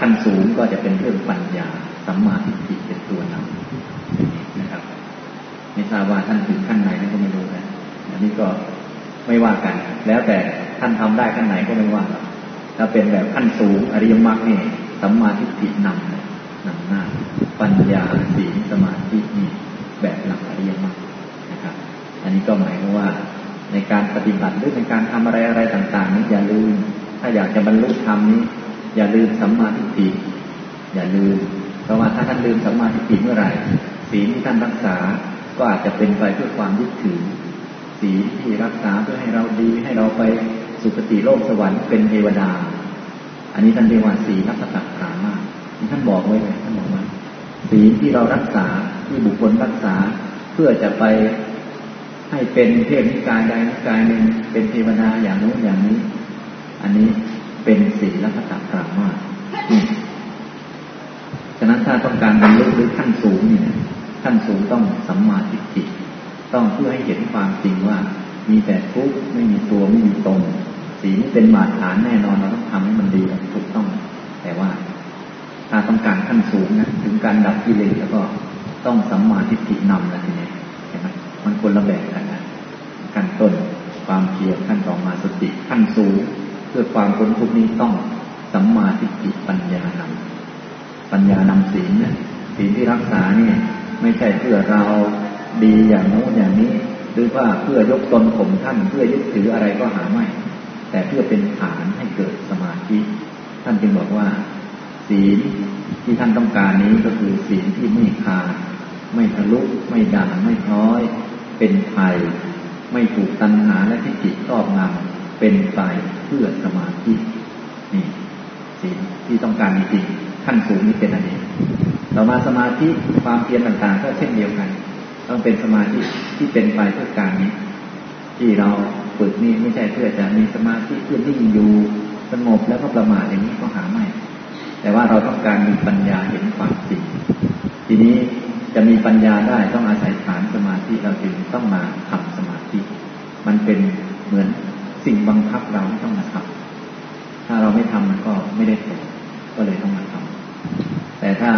ขั้นสูงก็จะเป็นเรื่องปัญญาสัมมาทิฏฐิเป็นตัวนำนะครับไม่ทราบว่าท่านถึงขั้นไหนนั่นก็ไม่รู้นะอันนี้ก็ไม่ว่ากันแล้วแต่ท่านทำได้ขั้นไหนก็ไม่ว่าถ้าเป็นแบบขั้นสูงอริยมรรคนี่สัมมาทิฏฐินำนำหน้าปัญญาศีลสมาธินี่แบบหลักอริยมรรคนะครับอันนี้ก็หมายถึงว่าในการปฏิบัติหรือในการทำอะไรอะไรต่างๆนี้อย่าลืมถ้าอยากจะบรรลุธรรมนี้อย่าลืมสัมมาทิฏฐิอย่าลืมเพราะว่าถ้าท่านลืมสัมมาทิฏฐิเมื่อไหร่ศีลที่ท่านรักษาก็อาจจะเป็นไปเพื่อความยึดถือศีลที่รักษาเพื่อให้เราดีให้เราไปสุคติโลกสวรรค์เป็นเทวดาอันนี้ท่านเรียกว่าศีลสัตตปรามาสที่ท่านบอกไว้เลยท่านบอกว่าศีลที่เรารักษาที่บุคคลรักษาเพื่อจะไปให้เป็นเทพนิกายใดนิกายหนึ่งเป็นเทวดาอย่างโน้นอย่างนี้อันนี้เป็นศีลสัตตปรามาสฉะนั้นถ้าต้องการบรรลุหรือขั้นสูงนี่ขั้นสูงต้องสัมมาทิฏฐิต้องเพื่อให้เห็นความจริงว่ามีแต่ทุกข์ไม่มีตัวไม่มีตนศีลเป็นบาดฐานแน่นอนเราต้องทำให้มันดีถูกต้องแต่ว่าถ้าต้องการขั้นสูงนะถึงการดับกิเลสแล้วก็ต้องสัมมาทิฏฐินำแล้วทีนี้เห็นไหมมันคนละแบบกันนะขั้นต้นความเพียรขั้นต่อมาสติขั้นสูงเพื่อความพ้นทุกข์นี้ต้องสัมมาทิฏฐิปัญญานำปัญญานำศีลนะศีลที่รักษาเนี่ยไม่ใช่เพื่อเราดีอย่างโน้นอย่างนี้หรือว่าเพื่อยกตนข่มท่านเพื่อยึดถืออะไรก็หาไม่แต่เพื่อเป็นฐานให้เกิดสมาธิท่านจึงบอกว่าศีลที่ท่านต้องการนี้ก็คือศีลที่ไม่ขาดไม่ทะลุไม่ด่างไม่พร้อยเป็นไผ่ไม่ถูกตัณหาและทิฏฐิครอบงำเป็นไปเพื่อสมาธินี่ศีลที่ต้องการจริงๆขั้นสูงนี้เป็นอันนี้ต่อมาสมาธิความเพียรต่างๆก็เช่นเดียวกันต้องเป็นสมาธิที่เป็นไปเพื่อการนี้ที่เราฝึกนี่ไม่ใช่เพื่อจะมีสมาธิเพื่อนิ่งอยู่สงบแล้วก็ประมาทอย่างนี้ก็หาไม่แต่ว่าเราต้องการมีปัญญาเห็นความจริงทีนี้จะมีปัญญาได้ต้องอาศัยฐานสมาธิเราจึงต้องมาทำสมาธิมันเป็นเหมือนสิ่งบังคับเราต้องมาทำถ้าเราไม่ทำมันก็ไม่ได้ผลก็เลยต้องมาทำแต่ถ้า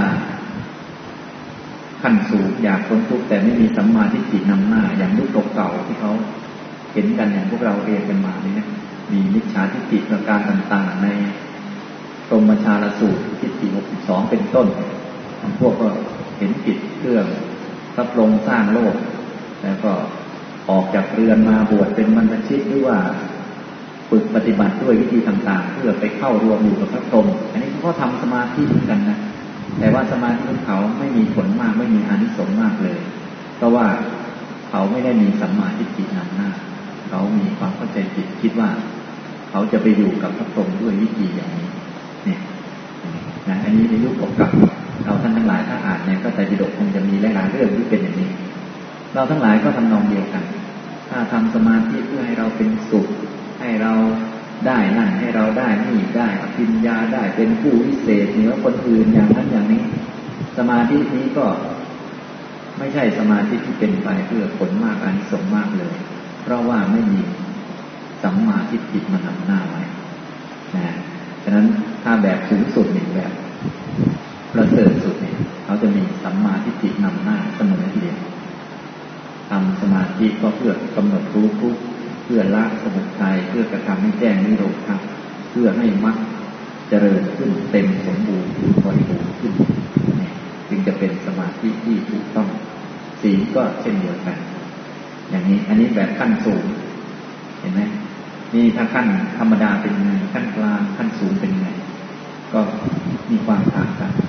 ขั้นสูงอยากพ้นทุกข์แต่ไม่มีสัมมาทิฏฐินำหน้าอย่างยุคเก่าๆที่เขาเห็นกันอย่างพวกเราเรียนกันมาเนี่ยมีมิจฉาทิฏฐิประการต่างๆในพรหมชาลสูตรทิฏฐิหกสิบสองเป็นต้นพวกก็เห็นผิดเรื่องพระพรหมสร้างโลกแล้วก็ออกจากเรือนมาบวชเป็นบรรพชิตหรือว่าฝึกปฏิบัติด้วยวิธีต่างๆเพื่อไปเข้ารวมอยู่กับพระพรหมอันนี้เขาก็ทำสมาธิเหมือนกันนะแต่ว่าสมาธิของเขาไม่มีผลมากไม่มีอานิสงส์มากเลยเพราะว่าเขาไม่ได้มีสัมมาทิฏฐินำหน้าเขามีความเข้าใจผิดคิดว่าเขาจะไปอยู่กับพระพรหมด้วยวิธีอย่างนี้เนี่ยนะอันนี้ในยุคเก่าๆเราท่านทั้งหลายถ้าอ่านในพระไตรปิฎกคงจะมีหลายๆเรื่องที่เป็นอย่างนี้เราทั้งหลายก็ทำนองเดียวกันถ้าทำสมาธิเพื่อให้เราเป็นสุขให้เราได้นั่นให้เราได้นี่ได้อภิญญาได้เป็นผู้วิเศษเหนือคนอื่นอย่างนั้นอย่างนี้สมาธินี้ก็ไม่ใช่สมาธิที่เป็นไปเพื่อผลมากอานิสงส์มากเลยเพราะว่าไม่มีสัมมาทิฏฐิมานำหน้าไว้นะฉะนั้นถ้าแบบสูงสุดหนึ่งแบบประเสริฐสุดเนี่ยเขาจะมีสัมมาทิฏฐินำหน้าเสมอทีเดียวทำสมาธิก็เพื่อกำหนดรู้ทุกข์เพื่อละสมุทัยเพื่อกระทำให้แจ้งนิโรธครับเพื่อให้มรรคเจริญขึ้นเต็มสมบูรณ์บริบูรณ์ขึ้นนี่จึงจะเป็นสมาธิที่ถูกต้องศีลก็เช่นเดียวกันอย่างนี้อันนี้แบบขั้นสูงเห็นไหมนี่ถ้าขั้นธรรมดาเป็นไงขั้นกลางขั้นสูงเป็นไงก็มีความต่างกัน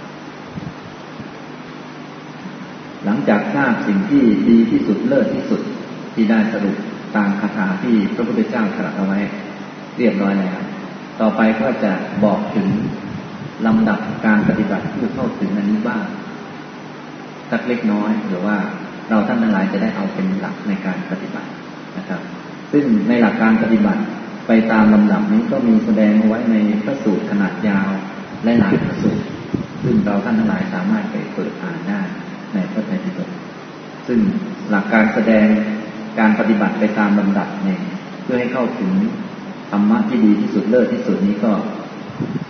หลังจากทราบสิ่งที่ดีที่สุดเลิศที่สุดที่ได้สรุปตามคาถาที่พระพุทธเจ้าตรัสเอาไว้เรียบร้อยแล้วต่อไปก็จะบอกถึงลำดับการปฏิบัติเพื่อเข้าถึงอันนี้บ้างสักเล็กน้อยหรือว่าเราท่านทั้งหลายจะได้เอาเป็นหลักในการปฏิบัตินะครับซึ่งในหลักการปฏิบัติไปตามลำดับนี้ก็มีแสดงเอาไว้ในพระสูตรขนาดยาวและหลายพระสูตรซึ่งเราท่านทั้งหลายสามารถไปเปิดอ่านได้ในพระไตรปิฎกซึ่งหลักการแสดงการปฏิบัติไปตามลำดับเนี่ยเพื่อให้เข้าถึงธรรมะที่ดีที่สุดเลิศที่สุดนี้ก็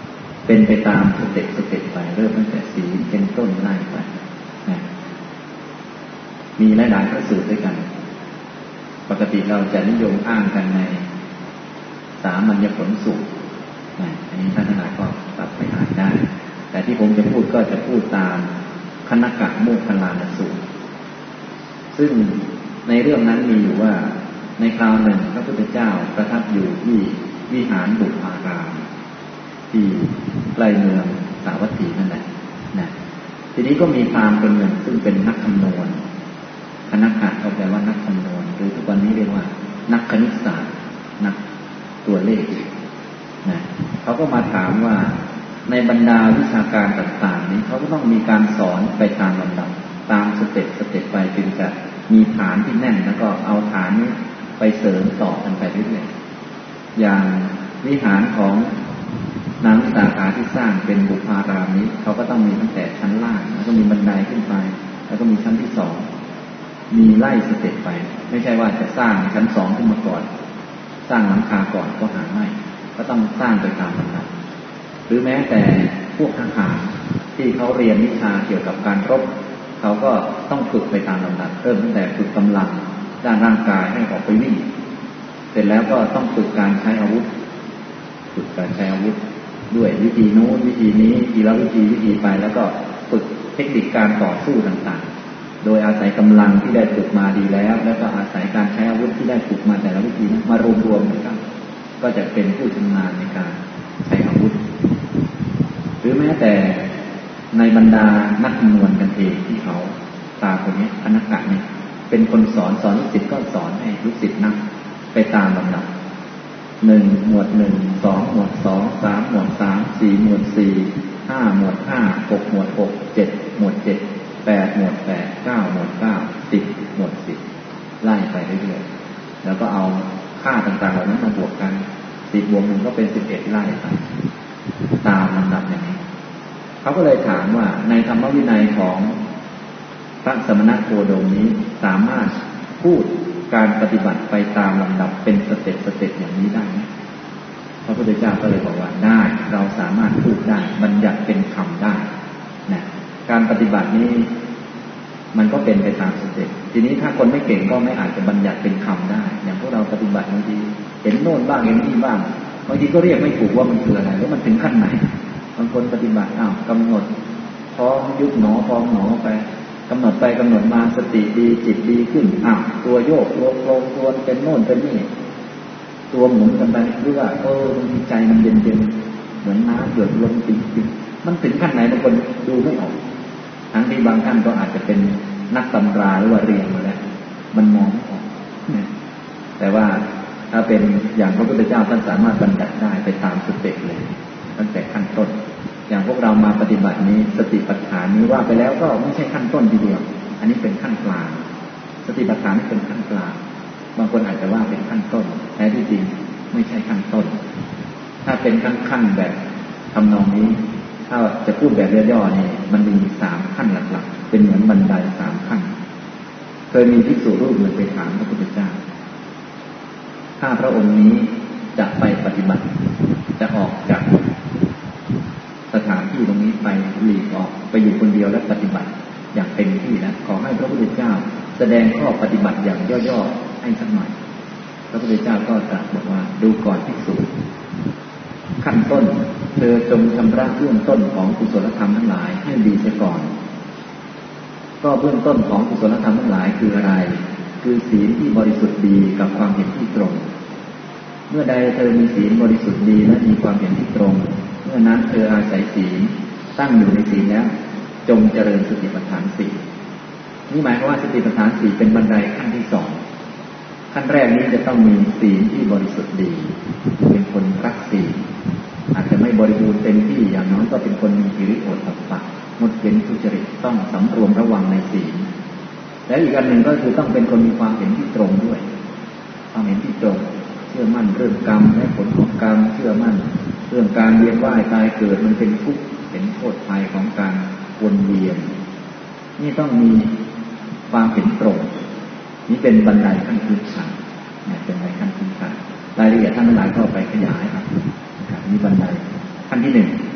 เป็นไปตามสเต็ปสเต็ปไปเริ่มตั้งแต่ศีลเป็นต้นไล่ไปนะมีหลายๆพระสูตรด้วยกันปกติเราจะนิยมอ้างกันในสามัญญผลสูตรนะอันนี้ท่านทั้งหลายก็ปรับไปอ่านได้แต่ที่ผมจะพูดก็จะพูดตามคณกะโมคคัลลานสูตรซึ่งในเรื่องนั้นมีอยู่ว่าในคราวหนึ่งพระพุทธเจ้าประทับอยู่ที่วิหารบุพารามที่ใกล้เมืองสาวัตถีนั่นแหละนะทีนี้ก็มีพราหมณ์คนหนึ่งซึ่งเป็นนักคำนวณคณกะก็แปลว่านักคำนวณหรือทุกวันนี้เรียกว่านักคณิตศาสตร์นักตัวเลขนะเขาก็มาถามว่าในบรรดาวิชาการต่างๆนี้เขาก็ต้องมีการสอนไปตามลำดับตามสเต็ปสเต็ปไปจึงจะมีฐานที่แน่นแล้วก็เอาฐานนี้ไปเสริมต่อกันไปเรื่อยๆอย่างวิหารของนางวิสาขาที่สร้างเป็นบุพารามนี้เขาก็ต้องมีตั้งแต่ชั้นล่างแล้วก็มีบันไดขึ้นไปแล้วก็มีชั้นที่สองมีไล่สเต็ปไปไม่ใช่ว่าจะสร้างชั้นสองขึ้นมาก่อนสร้างหลังคาก่อนก็หาไม่ก็ต้องสร้างไปตามลำดับหรือแม้แต่พวกทหารที่เขาเรียนวิชาเกี่ยวกับการรบเขาก็ต้องฝึกไปตามลำดับเริ่มตั้งแต่ฝึกกำลังด้านร่างกายให้ออกไปวิ่งเสร็จแล้วก็ต้องฝึกการใช้อาวุธฝึกการใช้อาวุธด้วยวิธีโน้นวิธีนี้ทีละวิธีวิธีไปแล้วก็ฝึกเทคนิคการต่อสู้ต่างๆโดยอาศัยกำลังที่ได้ฝึกมาดีแล้วแล้วก็อาศัยการใช้อาวุธที่ได้ฝึกมาแต่ละวิธีมารวมรวมกันก็จะเป็นผู้ชำนาญในการใช้อาวุธหรือแม้แต่ในบรรดานักคำนวณกันเองที่เขาตาคนนี้คณกะเนี่ยเป็นคนสอนสอนลูกศิษย์ก็สอนให้ลูกศิษย์นั่งไปตามลำดับหนึ่งหมวดหนึ่งสองหมวดสองสามหมวดสามสี่หมวดสี่ห้าหมวดห้าหกหมวดหกเจ็ดหมวดเจ็ดแปดหมวดแปดเก้าหมวดเก้าสิบหมวดสิบไล่ไปเรื่อยๆแล้วก็เอาค่าต่างๆเหล่านั้นมาบวกกันสิบบวกหนึ่งก็เป็นสิบเอ็ดไล่ไปตามลำดับอย่างนี้เขาก็เลยถามว่าในธรรมวินัยของพระสมณโคดมนี้สามารถพูดการปฏิบัติไปตามลำดับเป็นสเต็ปสเต็ปอย่างนี้ได้ไหมพระพุทธเจ้าก็เลยบอกว่าได้เราสามารถพูดได้บัญญัติเป็นคำได้นะการปฏิบัตินี้มันก็เป็นไปตามสเต็ปทีนี้ถ้าคนไม่เก่งก็ไม่อาจจะบัญญัติเป็นคำได้อย่างพวกเราปฏิบัติบางทีเห็นโน่นบ้างเห็นนี่บ้างบางทีก็เรียกไม่ถูกว่ามันคืออะไรแล้วมันถึงขั้นไหนบางคนปฏิบัติอ้าวกำหนดท้องยุบหนอพองหนอไปกำหนดไปกำหนดมาสติดีจิตดีขึ้นอ้าวตัวโยกตัวโครงตัวเป็นโน่นเป็นนี่ตัวหมุนกันไปหรือว่าเออใจมันเย็นเย็นเหมือนน้ำหยดลงจริงๆมันถึงขั้นไหนบางคนดูไม่ออกทั้งที่บางท่านก็อาจจะเป็นนักตำราหรือว่าเรียนมาแล้วมันมองไม่ออกแต่ว่าถ้าเป็นอย่างพระพุทธเจ้าท่านสามารถบัญญัติได้ไปตามสเต็ปเลยตั้งแต่ขั้นต้นอย่างพวกเรามาปฏิบัตินี้สติปัฏฐานนี้ว่าไปแล้วก็ไม่ใช่ขั้นต้นทีเดียวอันนี้เป็นขั้นกลางสติปัฏฐานนี่เป็นขั้นกลางบางคนอาจจะว่าเป็นขั้นต้นแท้ที่จริงไม่ใช่ขั้นต้นถ้าเป็นขั้นขั้นแบบทำนองนี้ถ้าจะพูดแบบย่อๆนี่มันมีสามขั้นหลักๆเป็นเหมือนบันไดสามขั้นเคยมีภิกษุรูปหนึ่งไปถามพระพุทธเจ้าถ้าพระองค์นี้จะไปปฏิบัติจะออกจากสถานที่ตรงนี้ไปหลีกออกไปอยู่คนเดียวและปฏิบัติอย่างเต็มที่นะขอให้พระพุทธเจ้าแสดงข้อปฏิบัติอย่างย่อๆให้สักหน่อยพระพุทธเจ้าก็ตรัสบอกว่าดูก่อนภิกษุขั้นต้นเธอจงชำระเบื้องต้นของกุศลธรรมทั้งหลายให้ดีเสียก่อนก็เบื้องต้นของกุศลธรรมทั้งหลายคืออะไรคือศีลที่บริสุทธิ์ดีกับความเห็นที่ตรงเมื่อใดเธอมีศีลบริสุทธิ์ดีและมีความเห็นที่ตรงเมื่อนั้นเธออาศัยศีลตั้งอยู่ในศีลแล้วจงเจริญสติปัฏฐานสี่นี่หมายความว่าสติปัฏฐานสี่เป็นบันไดขั้นที่สองขั้นแรกนี้จะต้องมีศีลที่บริสุทธิ์ดีเป็นคนรักศีลอาจจะไม่บริบูรณ์เต็มที่อย่างน้อยก็เป็นคนมีหิริโอตตัปปะงดเว้นทุจริตต้องสำรวมระวังในศีลและอีกอันหนึ่งก็คือต้องเป็นคนมีความเห็นที่ตรงด้วยความเห็นที่ตรงเชื่อมั่นเรื่องกรรมและผลของกรรมเชื่อมั่นเรื่องการเวียนว่ายตายเกิดมันเป็นทุกข์เห็นโทษภัยของการวนเวียนนี่ต้องมีความเห็นตรงนี่เป็นบันไดขั้นพื้นฐานเนี่ยเป็นบันไดขั้นพื้นฐานรายละเอียดท่านทั้งหลายก็ไปขยายครับมีบันไดขั้นที่หนึ่ง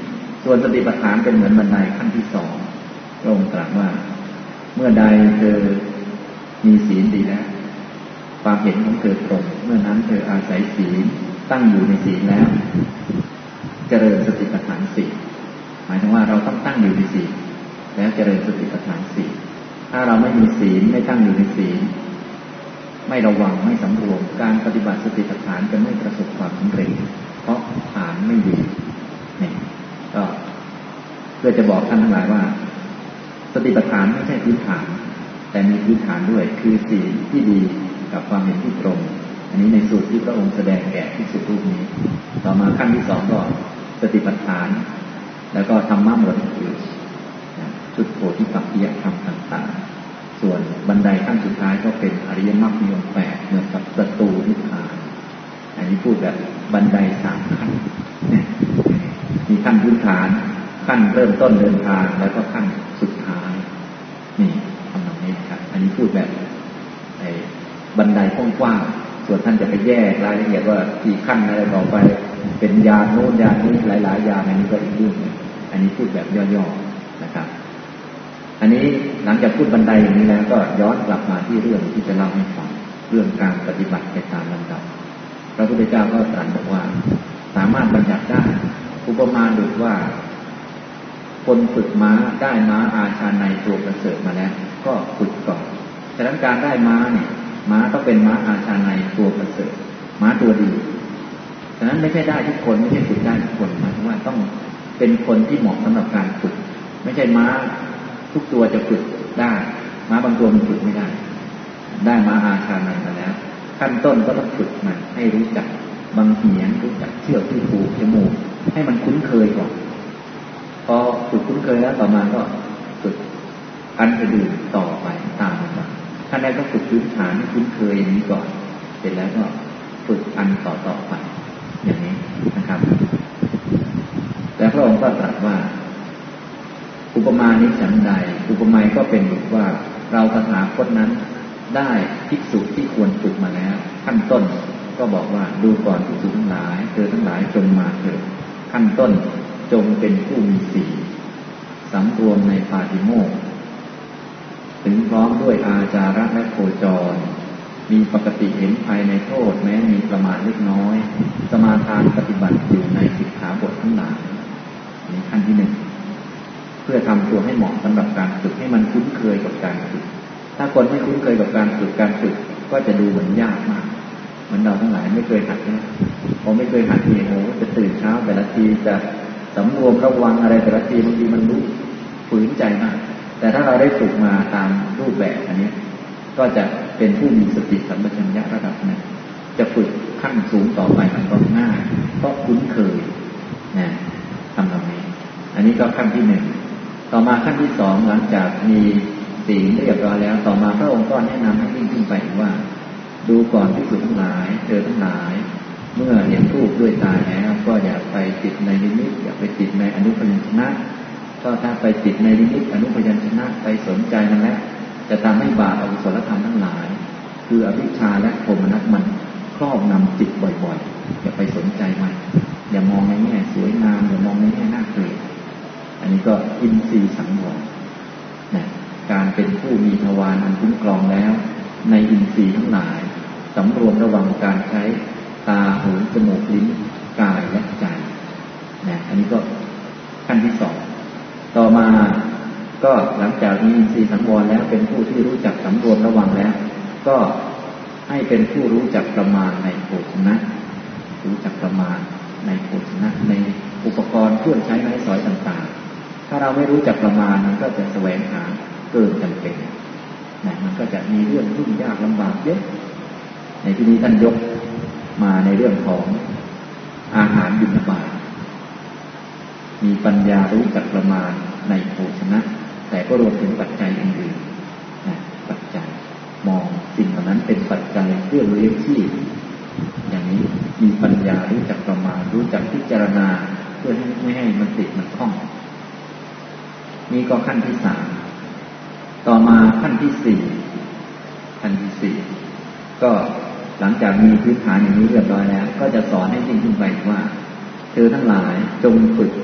ส่วนสติปัฏฐานเป็นเหมือนบันไดขั้นที่สองพระองค์ตรัสว่าเมื่อใดเธอมีศีลดีแล้วความเห็นของเธอตรงเมื่อนั้นเธออาศัยศีลตั้งอยู่ในศีลแล้วเจริญสติปัฏฐานสี่หมายถึงว่าเราต้องตั้งอยู่ในศีลแล้วเจริญสติปัฏฐานสี่ถ้าเราไม่มีศีลไม่ตั้งอยู่ในศีลไม่ระวังไม่สำรวมการปฏิบัติสติปัฏฐานจะไม่ประสบความสำเร็จเพราะฐานไม่ดีนี่ก็เพื่อจะบอกท่านทั้งหลายว่าสติปัฏฐานไม่ใช่พื้นฐานแต่มีพื้นฐานด้วยคือศีลที่ดีกับความเห็นที่ตรงอันนี้ในสูตรที่พระองค์แสดงแก่ภิกษุรูปนี้ต่อมาขั้นที่สองก็สติปัฏฐานแล้วก็ธรรมะหมวดอื่นจุดโพธิปักขิยธรรมต่างๆส่วนบันไดขั้นสุดท้ายก็เป็นอริยมรรคมีองค์แปดเหมือนกับประตูนิพพานอันนี้พูดแบบบันไดสามขั้นมีขั้นพื้นฐานขั้นเริ่มต้นเดินทางแล้วก็ขั้นสุดท้ายนี่ทำแบบนี้ครับอันนี้พูดแบบไอ้บันไดกว้างๆส่วนท่านจะไปแยกรายละเอียดว่ากี่ขั้นอะไรต่อไปเป็นยานโน้นยานนี้หลายๆยานอันนี้ก็อีกเรื่องนึงอันนี้พูดแบบย่อๆนะครับอันนี้หลังจากพูดบันไดอย่างนี้แล้วก็ย้อนกลับมาที่เรื่องที่จะเล่าให้ฟังเรื่องการปฏิบัติไปตามลำดับพระพุทธเจ้าก็ตรัสบอกว่าสามารถบัญญัติได้อุปมาดูว่าคนฝึกม้าได้ม้าอาชาในตัวประเสริฐมาแล้วก็ฝึกก่อนฉะนั้นการได้ม้าเนี่ยม้าต้องเป็นม้าอาชาในตัวประเสริฐม้าตัวดีฉะนั้นไม่ใช่ได้ทุกคนไม่ใช่ฝึกได้ทุกคนหมายถึงว่าต้องเป็นคนที่เหมาะสำหรับการฝึกไม่ใช่ม้าทุกตัวจะฝึกได้ม้าบางตัวมันฝึกไม่ได้ได้ม้าอาชาในมาแล้วขั้นต้นก็ต้องฝึกมันให้รู้จักบางเหียนรู้จักเชือกที่ผูกจมูกให้มันคุ้นเคยก่อนพอฝึกคุ้นเคยแล้วต่อมาก็ฝึกอันอื่นต่อไปตามมาขั้นแรกก็ฝึกพื้นฐานให้คุ้นเคยอย่างนี้ก่อนเสร็จแล้วก็ฝึกอันต่อต่อไปอย่างนี้นะครับแล้วพระองค์ก็ตรัสว่าอุปมานี้ฉันใดอุปมาก็เป็นแบบว่าเราตถาคตนั้นได้ภิกษุที่ควรฝึกมาแล้วขั้นต้นก็บอกว่าดูก่อนภิกษุทั้งหลายเธอทั้งหลายจงมาเถิดขั้นต้นจงเป็นผู้มีศีลสำรวมในปาฏิโมกข์ถึงพร้อมด้วยอาจาระและโคจรมีปกติเห็นภายในโทษแม้มีประมาณเล็กน้อยสมาทานปฏิบัติอยู่ในสิกขาบททั้งหลายนี่ขั้นที่หนึ่งเพื่อทำตัวให้เหมาะสำหรับการฝึกให้มันคุ้นเคยกับการฝึกถ้าคนไม่คุ้นเคยกับการฝึกการฝึกก็จะดูเหมือนยากมากเหมือนเราทั้งหลายไม่เคยหัดนะพอไม่เคยหัดเองโอ้จะตื่นเช้าแต่ละทีจะสำรวมระวังอะไรแต่ละทีบางทีมันรู้ฝืนใจมากแต่ถ้าเราได้ฝึกมาตามรูปแบบอันนี้ก็จะเป็นผู้มีสติสัมปชัญญะระดับหนึ่งจะฝึกขั้นสูงต่อไปมันก็ง่ายเพราะคุ้นเคยนะทำแบบนี้อันนี้ก็ขั้นที่หนึ่งต่อมาขั้นที่สองหลังจากมีศีลเรียบร้อยแล้วต่อมาพระองค์ก็แนะนำให้ยิ่งขึ้นไปว่าดูก่อนภิกษุทั้งหลายเธอทั้งหลายเมื่อเห็นรูปด้วยตาแล้วก็อย่าไปติดในนิมิตอย่าไปติดในอนุพยัญชนะก็ถ้าไปติดในนิมิตอนุพยัญชนะไปสนใจมันแล้วจะทำให้บาปอกุศลธรรมทั้งหลายคืออวิชชาและโทมนัสมันครอบงำจิตบ่อยๆอย่าไปสนใจมันอย่ามองในแง่สวยงามอย่ามองในแง่น่าเกลียดอันนี้ก็อินทรีย์สังวรนะการเป็นผู้มีทวารอันคุ้มครองแล้วในอินทรีย์ทั้งหลายสำรวมระวังการใช้ตาหูจมูกลิ้นกายและใจนะอันนี้ก็ขั้นที่สองต่อมาก็หลังจากมีอินทรีย์สังวรแล้วเป็นผู้ที่รู้จักสำรวมระวังแล้วก็ให้เป็นผู้รู้จักประมาณในโภชนะรู้จักประมาณในโภชนะในอุปกรณ์เครื่องใช้ไม้สอยต่างๆถ้าเราไม่รู้จักประมาณมันก็จะแสวงหาเกินจำเป็นนะมันก็จะมีเรื่องยุ่งยากลำบากเยอะในที่นี้ท่านยกมาในเรื่องของอาหารบิณฑบาตมีปัญญารู้จักประมาณในโภชนะแต่ก็รวมถึงปัจจัยอื่นๆนะปัจจัยมองสิ่งเหล่านั้นเป็นปัจจัยเพื่อเลี้ยงชีพอย่างนี้มีปัญญารู้จักประมาณรู้จักพิจารณาเพื่อให้ไม่ให้มันติดมันคล้องนี่ก็ขั้นที่สามต่อมาขั้นที่สี่ขั้นที่สี่ก็หลังจากมีพื้นฐานอย่างนี้เรียบร้อยแล้วก็จะสอนให้ยิ่งขึ้นไปว่าเธอทั้งหลายจงฝึก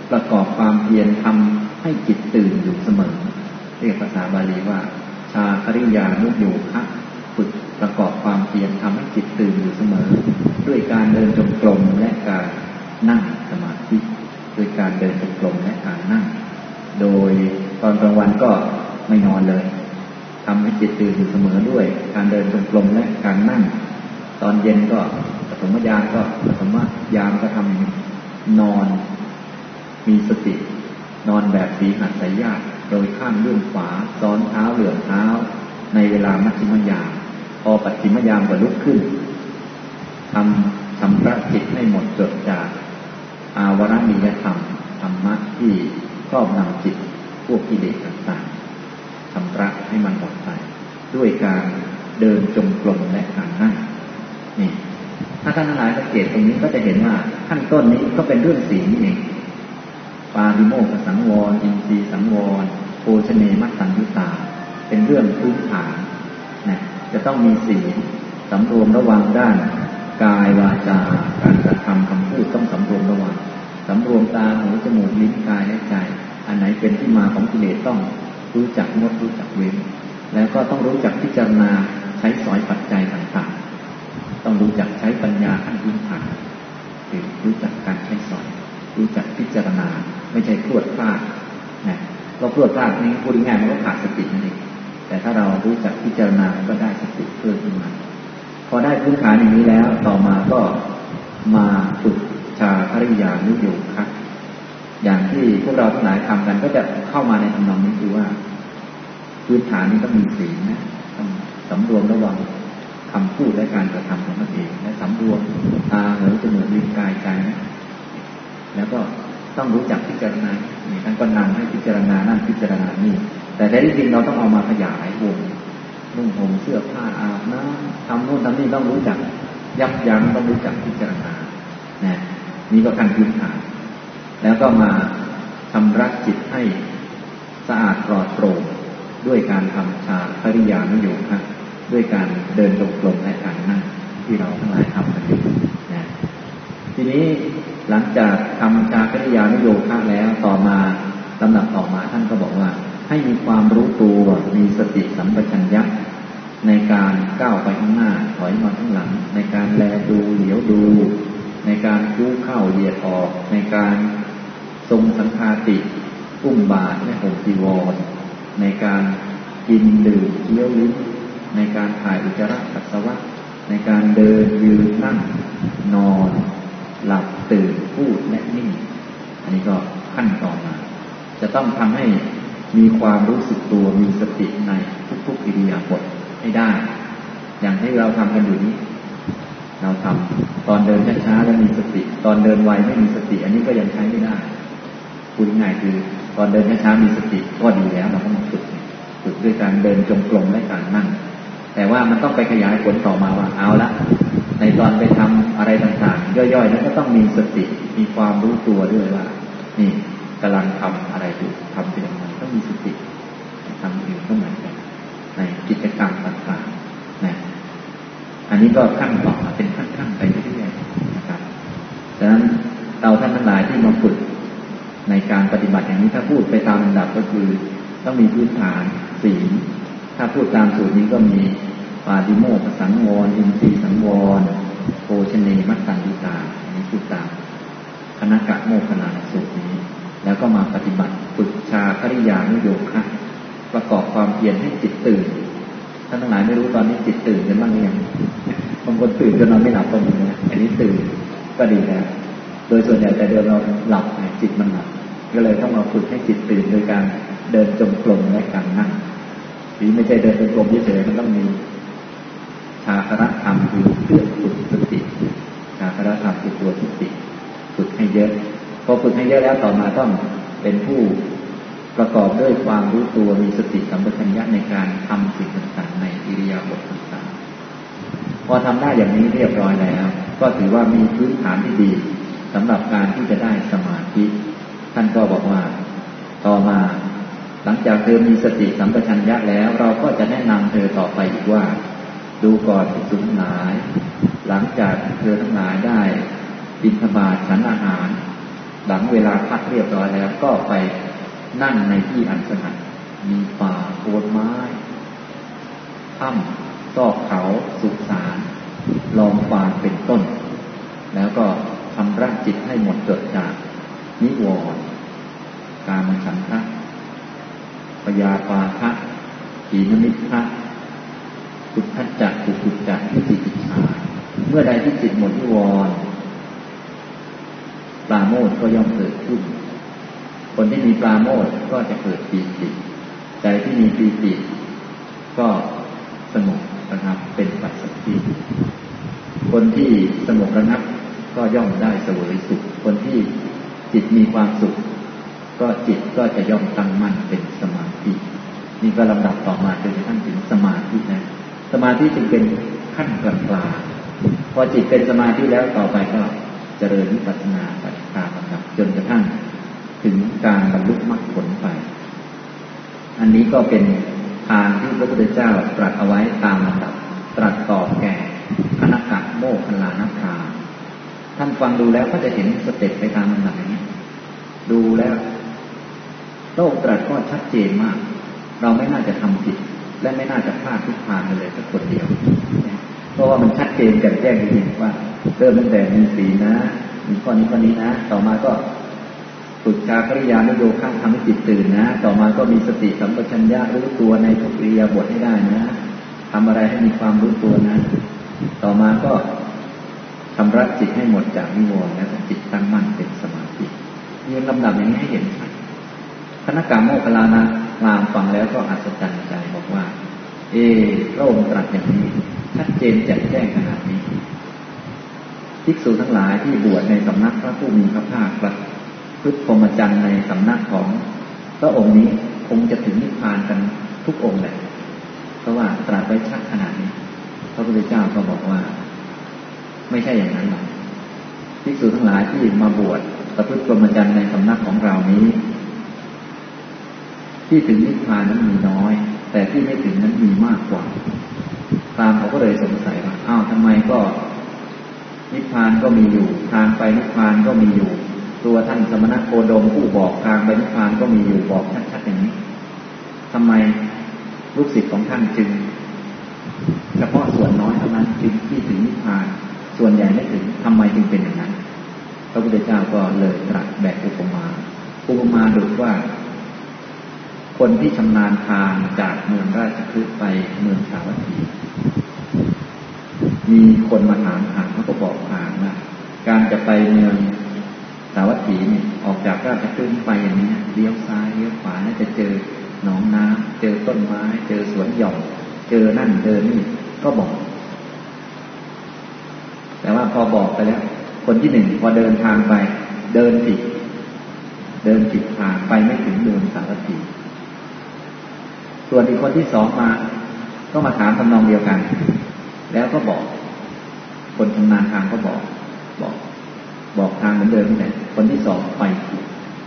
ประกอบความเพียรทำให้จิตตื่นอยู่เสมอเรียกภาษาบาลีว่าชาคริยานุโยคะฝึกประกอบความเพียรทำให้จิตตื่นอยู่เสมอด้วยการเดินจงกรมและการนั่งสมาธิด้วยการเดินจงกรมและการนั่งโดยตอนกลางวันก็ไม่นอนเลยทำให้จิตตื่นอยู่เสมอด้วยการเดินจงกรมและการนั่งตอนเย็นก็ปฐมยามก็ปฐมยามก็ทำนอนมีสตินอนแบบสีหัดสายญาติโดยข้างเลื่อนขวาซ้อนเท้าเหลื่อมเท้าในเวลามัชฌิมยามพอปัจฉิมยามก็ลุกขึ้นทำชำระจิตให้หมดจดจากอาวรณียธรรมธรรมะที่ครอบงำจิตพวกกิเลสต่างๆชำระให้มันหมดไปด้วยการเดินจงกรมและการนั่งนี่ถ้าท่านทั้งหลายสังเกตตรงนี้ก็จะเห็นว่าขั้นต้นนี้ก็เป็นเรื่องศีลนี่เองปาติโมกขสังวรอินทรีย์สังวรโภชเนมัตตัญญุตาเป็นเรื่องพื้นฐานนะจะต้องมีศีลสำรวมระวังด้านกายวาจาการกระทำคำพูดต้องสำรวมระวังสำรวมตาหูจมูกลิ้นกายและใจอันไหนเป็นที่มาของกิเลสต้องรู้จักงดรู้จักเว้นแล้วก็ต้องรู้จักพิจารณาใช้สอยปัจจัยต่างๆต้องรู้จักใช้ปัญญาขั้นพื้นฐานคือรู้จักการใช้สอยรู้จักพิจารณาไม่ใช่พรวดพลาดนะเราพรวดพลาดนี้พูดง่ายๆมันก็ขาดสตินั่นเองแต่ถ้าเรารู้จักพิจารณาก็ได้สติเพิ่มขึ้นมาพอได้พื้นฐานอย่างนี้แล้วต่อมาก็มาฝึกชาคริยานุโยคะอย่างที่พวกเราทั้งหลายทำกันก็จะเข้ามาในทำนองนี้คือว่าพื้นฐานนี้ต้องมีศีลนะต้องสำรวมระวังคำพูดและการกระทำของตนเองและสำรวมตาหูจมูกลิ้นกายใจนะแล้วก็ต้องรู้จักพิจารณานี่ท่านก็นำให้พิจารณานั่นพิจารณานี่แต่แท้ที่จริงเราต้องเอามาขยายวงนุ่งห่มเสื้อผ้าอาบน้ำทำโน่นทำนี่ต้องรู้จักยับยั้งต้องรู้จักพิจารณานะนี่ก็ขั้นพื้นฐานแล้วก็มาชำระจิตให้สะอาดปลอดโปร่งด้วยการทำชาคริยานุโยคะด้วยการเดินจงกรมและการนั่งที่เราทั้งหลายทำกันอยู่นะทีนี้หลังจากทำชาคริยานุโยคะแล้วต่อมาลำดับต่อมาท่านก็บอกว่าให้มีความรู้ตัวมีสติสัมปชัญญะในการก้าวไปข้างหน้าถอยมาข้างหลังในการแลดูเหลียวดูในการกู้เข้าเหยียดออกในการทรงสังฆาติอุ้มบาตรและห่มจีวรในการกินดื่มเคี้ยวลิ้มในการถ่ายอุจจาระปัสสาวะในการเดินยืนนั่งนอนหลับตื่นพูดและนิ่งอันนี้ก็ขั้นต่อมาจะต้องทำให้มีความรู้สึกตัวมีสติในทุกๆอิริยาบถให้ได้อย่างที่เราทำกันอยู่นี้เราทำตอนเดินช้าๆแล้วมีสติตอนเดินไวไม่มีสติอันนี้ก็ยังใช้ไม่ได้พูดง่ายคือตอนเดินช้าๆมีสติก็ดีแล้วเราก็มาฝึกฝึกด้วยการเดินจงกรมและการนั่งแต่ว่ามันต้องไปขยายผลต่อมาว่าเอาละในตอนไปทำอะไรต่างๆย่อยๆนั้นก็ต้องมีสติมีความรู้ตัวด้วยว่านี่กำลังทำอะไรอยู่ทำเป็นยังไงต้องมีสติทำอื่นก็เหมือนกันในกิจกรรมต่างๆนะอันนี้ก็ขั้นต่อมาเป็นขั้นๆไปเรื่อยๆนะครับดังนั้นเราท่านทั้งหลายที่มาฝึกในการปฏิบัติอย่างนี้ถ้าพูดไปตามลำดับก็คือต้องมีพื้นฐานศีลถ้าพูดตามสูตรนี้ก็มีปาติโมกขสังวรอินทรีย์สังวรโภชเนมัตตัญญุตาอันนี้พูดตามคณกะโมคคัลลานะสูตรนี้แล้วก็มาปฏิบัติฝึกชาคริยานุโยคะประกอบความเพียรให้จิตตื่นท่านทั้งหลายไม่รู้ตอนนี้จิตตื่นกันบ้างหรือยังบางคนตื่นจนนอนไม่หลับก็มีนะอันนี้ตื่นก็ดีแล้วโดยส่วนใหญ่แต่เดิมเราหลับจิตมันหลับก็เลยต้องมาฝึกให้จิตตื่นโดยการเดินจงกรมและการนั่งนี่ไม่ใช่เดินจงกรมเฉยๆมันต้องมีชาครธรรมคือเครื่องฝึกสติชาครธรรมคือตัวสติฝึกให้เยอะพอฝึกให้เยอะแล้วต่อมาต้องเป็นผู้ประกอบด้วยความรู้ตัวมีสติสัมปชัญญะในการทำสิ่งต่างๆในอิริยาบถต่างๆพอทำได้อย่างนี้เรียบร้อยแล้วก็ถือว่ามีพื้นฐานที่ดีสำหรับการที่จะได้สมาธิท่านก็บอกว่าต่อมาหลังจากเธอมีสติสัมปชัญญะแล้วเราก็จะแนะนำเธอต่อไปอีกว่าดูก่อนภิกษุทั้งหลายหลังจากเธอทั้งหลายได้บิณฑบาตฉันอาหารหลังเวลาพักเรียบร้อยแล้วก็ไปนั่งในที่อันสงัดมีป่าโคนไม้ถ้ำซอกเขาสุสานลอมฟางเป็นต้นแล้วก็ทำรักจิตให้หมดจดจากนิวรณ์กามฉันทะพยาปาทะถีนมิทธะสุทธัจจะกุกุจจะวิจิกิจฉาเมื่อใดที่จิตหมดนิวรณ์ปราโมทย์ก็ย่อมเกิดขึ้นคนที่มีปราโมทย์ก็จะเกิดปีติใจที่มีปีติก็สงบระงับเป็นปัสสัทธิคนที่สงบระงับก็ย่อมได้เสวยสุขคนที่จิตมีความสุขก็จิตก็จะย่อมตั้งมั่นเป็นสมาธินี่ก็ลำดับต่อมาจนกระทั่งถึงสมาธินะสมาธิจึงเป็นขั้นกลางๆพอจิตเป็นสมาธิแล้วต่อไปก็เจริญวิปัสสนาไปตามลำดับจนกระทั่งถึงการบรรลุมรรคผลไปอันนี้ก็เป็นทางที่พระพุทธเจ้าตรัสเอาไว้ตามลำดับตรัสตอบแก่คณกะโมคคัลลานพราหมณ์ท่านฟังดูแล้วก็จะเห็นสเต็ปไปตามลำดับอย่างนี้ดูแล้วพระองค์ตรัสก็ชัดเจนมากเราไม่น่าจะทำผิดและไม่น่าจะพลาดทุกทางเลยสักคนเดียวเพราะว่ามันชัดเจนแจ่มแจ้งจริงๆว่าเริ่มตั้งแต่มีศีลนะมีข้อนี้ข้อนี้นะต่อมาก็ฝึกฌานปริญานุโยคะทำให้จิตตื่นนะต่อมาก็มีสติสัมปชัญญะรู้ตัวในทุกอิริยาบถให้ได้นะทำอะไรให้มีความรู้ตัวนะต่อมาก็ชำระจิตให้หมดจากนิวรณ์และจิตตั้งมั่นเป็นสมาธิมีลำดับอย่างนี้ให้เห็นชัดคณกะโมคคัลลานพราหมณ์ฟังแล้วก็อัศจรรย์ใจบอกว่าเอพระองค์ตรัสอย่างนี้ชัดเจนแจ่มแจ้งขนาดนี้ภิกษุทั้งหลายที่บวชในสำนักพระผู้มีพระภาคประพฤติพรหมจรรย์ในสำนักของพระองค์นี้คงจะถึงนิพพานกันทุกองค์แหละเพราะว่าตรัสไว้ชัดขนาดนี้พระพุทธเจ้าก็บอกว่าไม่ใช่อย่างนั้นหรอกภิกษุทั้งหลายที่มาบวชประพฤติพรหมจรรย์ในสำนักของเรานี้ที่ถึงนิพพานนั้นมีน้อยแต่ที่ไม่ถึงนั้นมีมากกว่าพราหมณ์เขาก็เลยสงสัยว่าอ้าวทำไมก็นิพพานก็มีอยู่ทางไปนิพพานก็มีอยู่ตัวท่านสมณโคดมผู้บอกทางไปนิพพานก็มีอยู่บอกชัดๆอย่างนี้ทำไมลูกศิษย์ของท่านจึงเฉพาะส่วนน้อยเท่านั้นจึงที่ถึงนิพพานส่วนใหญ่ไม่ถึงทำไมจึงเป็นอย่างนั้นพระพุทธเจ้าก็เลยตรัสแบบอุปมาอุปมาดูว่าคนที่ชำนาญทางจากเมืองราชคฤห์ไปเมืองสาวัตถีมีคนมาถามทางเขาก็บอกทางว่าการจะไปเมืองสาวัตถีเนี่ยออกจากราชคฤห์ไปอย่างนี้เลี้ยวซ้ายเลี้ยวขวาน่าจะเจอหนองน้ำเจอต้นไม้เจอสวนหย่อมเจอนั่นเจอนี่ก็บอกแต่ว่าพอบอกไปแล้วคนที่หนึ่งพอเดินทางไปเดินผิดเดินผิดทางไปไม่ถึงเมืองสาวัตถีส่วนอีกคนที่สองมาก็มาถามทำนองเดียวกันแล้วก็บอกคนชำนาญทางก็บอกบอกบอกทางเหมือนเดิมนี่แหละคนที่สองไปผิด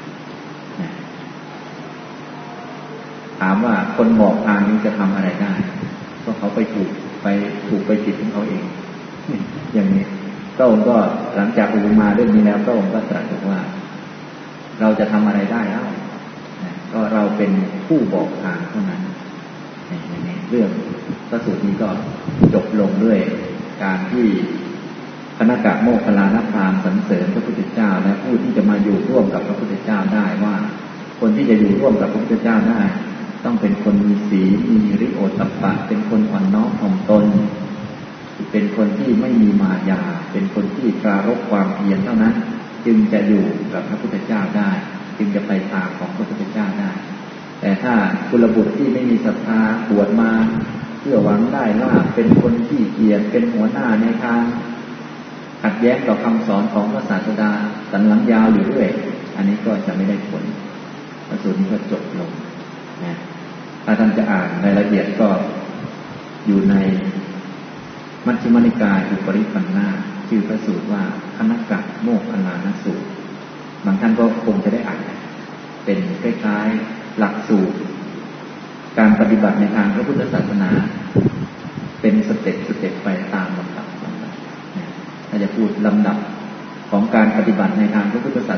ถามว่าคนบอกทางนี้จะทำอะไรได้ก็เขาไปถูกไปถูกไปผิดของเขาเองอย่างนี้พระองค์ก็หลังจากอุปมาเรื่องนี้แล้วพระองค์ก็ตรัสบอกว่าเราจะทำอะไรได้แล้วก็เราเป็นผู้บอกทางเท่านั้นเรื่องพระสูตรนี้ก็จบลงด้วยการที่คณกะโมคคัลลานพราหมณ์สรรเสริญพระพุทธเจ้าและผู้ที่จะมาอยู่ร่วมกับพระพุทธเจ้าได้ว่าคนที่จะอยู่ร่วมกับพระพุทธเจ้าได้ต้องเป็นคนมีศีลมีหิริโอตตัปปะเป็นคนอ่อนน้อมถ่อมตนเป็นคนที่ไม่มีมายาเป็นคนที่ปรารภความเพียรเท่านั้นจึงจะอยู่กับพระพุทธเจ้าได้จึงจะไปทางของพระพุทธเจ้าได้แต่ถ้ากุลบุตรที่ไม่มีศรัทธาบวชมาเพื่อหวังได้ลาภเป็นคนที่เกียจเป็นหัวหน้าในทางขัดแย้งต่อคำสอนของพระศาสดาสันหลังยาวอยู่เรื่อยอันนี้ก็จะไม่ได้ผลพระสูตรนี้ก็จบลงนะถ้าท่านจะอ่านรายละเอียดก็อยู่ในมัชฌิมนิกายอุปริปันธาชื่อพระสูตรว่าคณกะโมคคัลลานสูตรบางท่านก็คงจะได้อ่านเป็นคล้ายๆหลักสูตรการปฏิบัติในทางพระพุทธศาสนาเป็นสเต็ปสเต็ปไปตามลำดับลำดับถ้าจะพูดลำดับของการปฏิบัติในทางพระพุทธศาสนาแบบ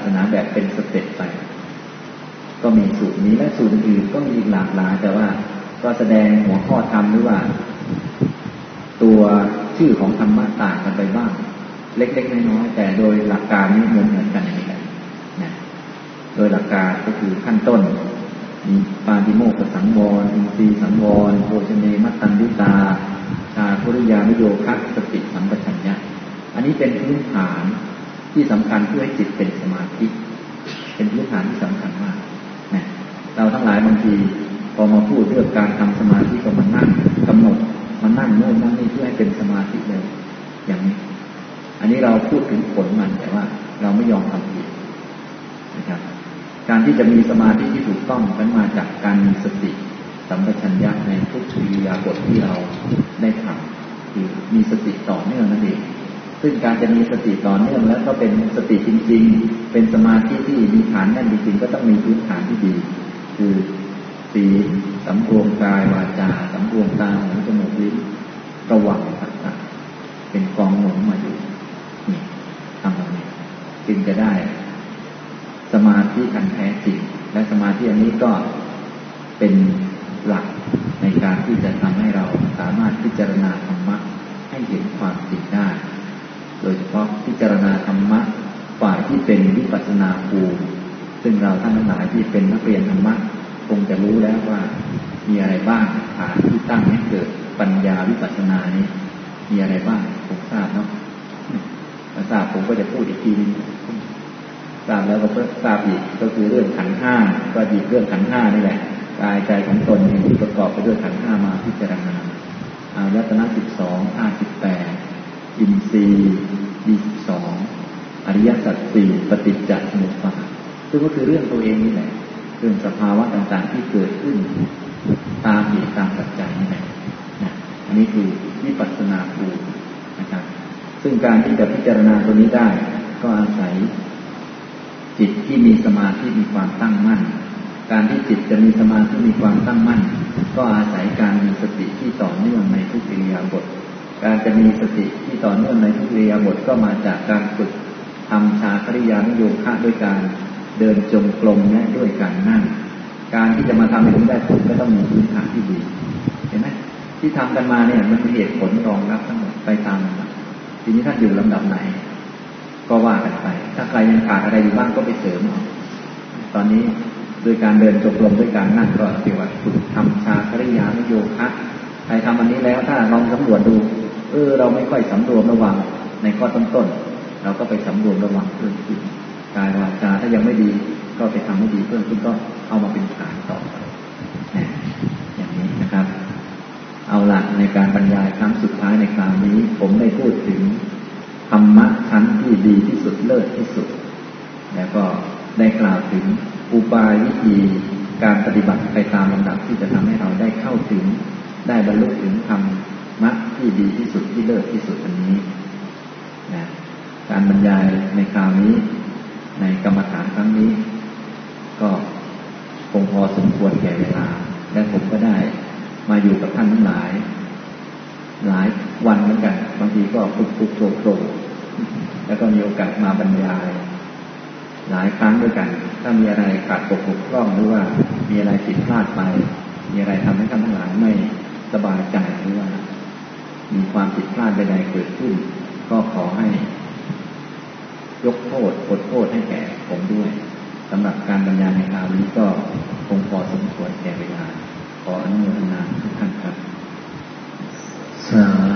เป็นสเต็ปไปก็มีสูตรนี้และสูตรอื่นก็มีหลากหลายแต่ว่าก็แสดงหัวข้อธรรมหรือว่าตัวชื่อของธรรมะต่างกันไปบ้างเล็กๆน้อยๆแต่โดยหลักการนี้เหมือนเหมือนกันอย่างนี้แหละนะโดยหลักการก็คือขั้นต้นมีปาติโมกขสังวรอินทรีย์สังวรโภชเนมัตตัญญุตาชาคุริยานุโยคะสติสัมปชัญญะอันนี้เป็นพื้นฐานที่สำคัญเพื่อให้จิตเป็นสมาธิเป็นพื้นฐานที่สำคัญมากนะเราทั้งหลายบางทีพอมาพูดเรื่องการทำสมาธิก็มานั่งกำหนดมานั่งโน่นนั่งนี่เพื่อให้เป็นสมาธิเลยอย่างนี้อันนี้เราพูดถึงผลมันแต่ว่าเราไม่ยอมทำผิดนะครับการที่จะมีสมาธิที่ถูกต้องนั้นมาจากการมีสติสัมปชัญญะในทุกอิริยาบถที่เราได้ทำคือมีสติต่อเนื่องนั่นเองซึ่งการจะมีสติต่อเนื่องแล้วก็เป็นสติจริงๆเป็นสมาธิที่มีฐานแน่นจริงๆก็ต้องมีพื้นฐานที่ดีคือศีลสำรวมกายวาจาสำรวมตาหูจมูกลิ้นระวังต่างๆเป็นกองหนุนมาอยู่นี่ทำตรงนี้จึงจะได้สมาธิอันแท้จริงและสมาธิอันนี้ก็เป็นหลักในการที่จะทำให้เราสามารถพิจารณาธรรมะให้เห็นความจริงได้โดยเฉพาะพิจารณาธรรมะฝ่ายที่เป็นวิปัสสนาภูมิซึ่งเราท่านทั้งหลายที่เป็นนักเรียนธรรมะคงจะรู้แล้วว่ามีอะไรบ้างฐานที่ตั้งให้เกิดปัญญาวิปัสสนานี้มีอะไรบ้างผมทราบเนาะถ้าทราบผมก็จะพูดอีกทีนึงทราบแล้วก็เพิ่มทราบอีกก็คือเรื่องขันธ์ห้าก็หยิบเรื่องขันธ์ห้านี่แหละกายใจของตนที่ประกอบไปด้วยขันธ์ห้ามาพิจารณาอายตนะสิบสองห้าสิบแปดอินทรีย์ยี่สิบสองอริยสัจสี่ปฏิจจสมุปบาทซึ่งก็คือเรื่องตัวเองนี่แหละเรื่องสภาวะต่างๆที่เกิดขึ้นตามเหตุตามปัจจัยนี่แหละนะอันนี้คือวิปัสสนาภูมินะครับซึ่งการที่จะพิจารณาตัวนี้ได้ก็อาศัยจิตที่มีสมาธิมีความตั้งมั่นการที่จิตจะมีสมาธิมีความตั้งมั่นก็อาศัยการมีสติที่ต่อเนื่องในทุกอิริยาบถการจะมีสติที่ต่อเนื่องในทุกอิริยาบถก็มาจากการฝึกทำฌานคริยานุโยคะด้วยการเดินจงกรมและด้วยการนั่งการที่จะมาทำให้ถึงได้ผลก็ต้องมีพื้นฐานที่ดีเห็นไหมที่ทำกันมาเนี่ยมันมีเหตุผลรองรับทั้งหมดไปตามลำดับทีนี้ท่านอยู่ลำดับไหนก็ว่ากันไปถ้าใครยังขาดอะไรอยู่บ้างก็ไปเสริมเอาตอนนี้โดยการเดินจงกรมด้วยการนั่งก็เรียกว่าฝึกทำฌานคริยานุโยคะใครทำอันนี้แล้วถ้าลองสำรวจดูเออเราไม่ค่อยสำรวมระวังในข้อต้นๆเราก็ไปสำรวมระวังเพิ่มขึ้นกายวาจาถ้ายังไม่ดีก็ไปทำให้ดีเพิ่มขึ้นก็เอามาเป็นฐานต่อไปนะอย่างนี้นะครับเอาหลักในการบรรยายครั้งสุดท้ายในคราวนี้ผมได้พูดถึงธรรมะชั้นที่ดีที่สุดเลิศที่สุดแล้วก็ได้กล่าวถึงอุบายวิธีการปฏิบัติไปตามลำดับที่จะทำให้เราได้เข้าถึงได้บรรลุถึงธรรมะที่ดีที่สุดที่เลิศที่สุดอันนี้นะการบรรยายในคราวนี้ในกรรมฐานครั้งนี้ก็คงพอสมควรแก่เวลาและผมก็ได้มาอยู่กับท่านทั้งหลายหลายวันเหมือนกันบางทีก็ฟุกฟุกโผล่โผล่แล้วก็มีโอกาสมาบรรยายหลายครั้งด้วยกันถ้ามีอะไรขาดตกบกพร่องหรือว่ามีอะไรผิดพลาดไปมีอะไรทำให้ท่านทั้งหลายไม่สบายใจหรือว่ามีความผิดพลาดใดๆเกิดขึ้นก็ขอให้ยกโทษขอโทษให้แก่ผมด้วยสำหรับการบรรยายในคราวนี้ก็คงพอสมควรแก่เวลาขออนุโมทนาทุกท่านครับสา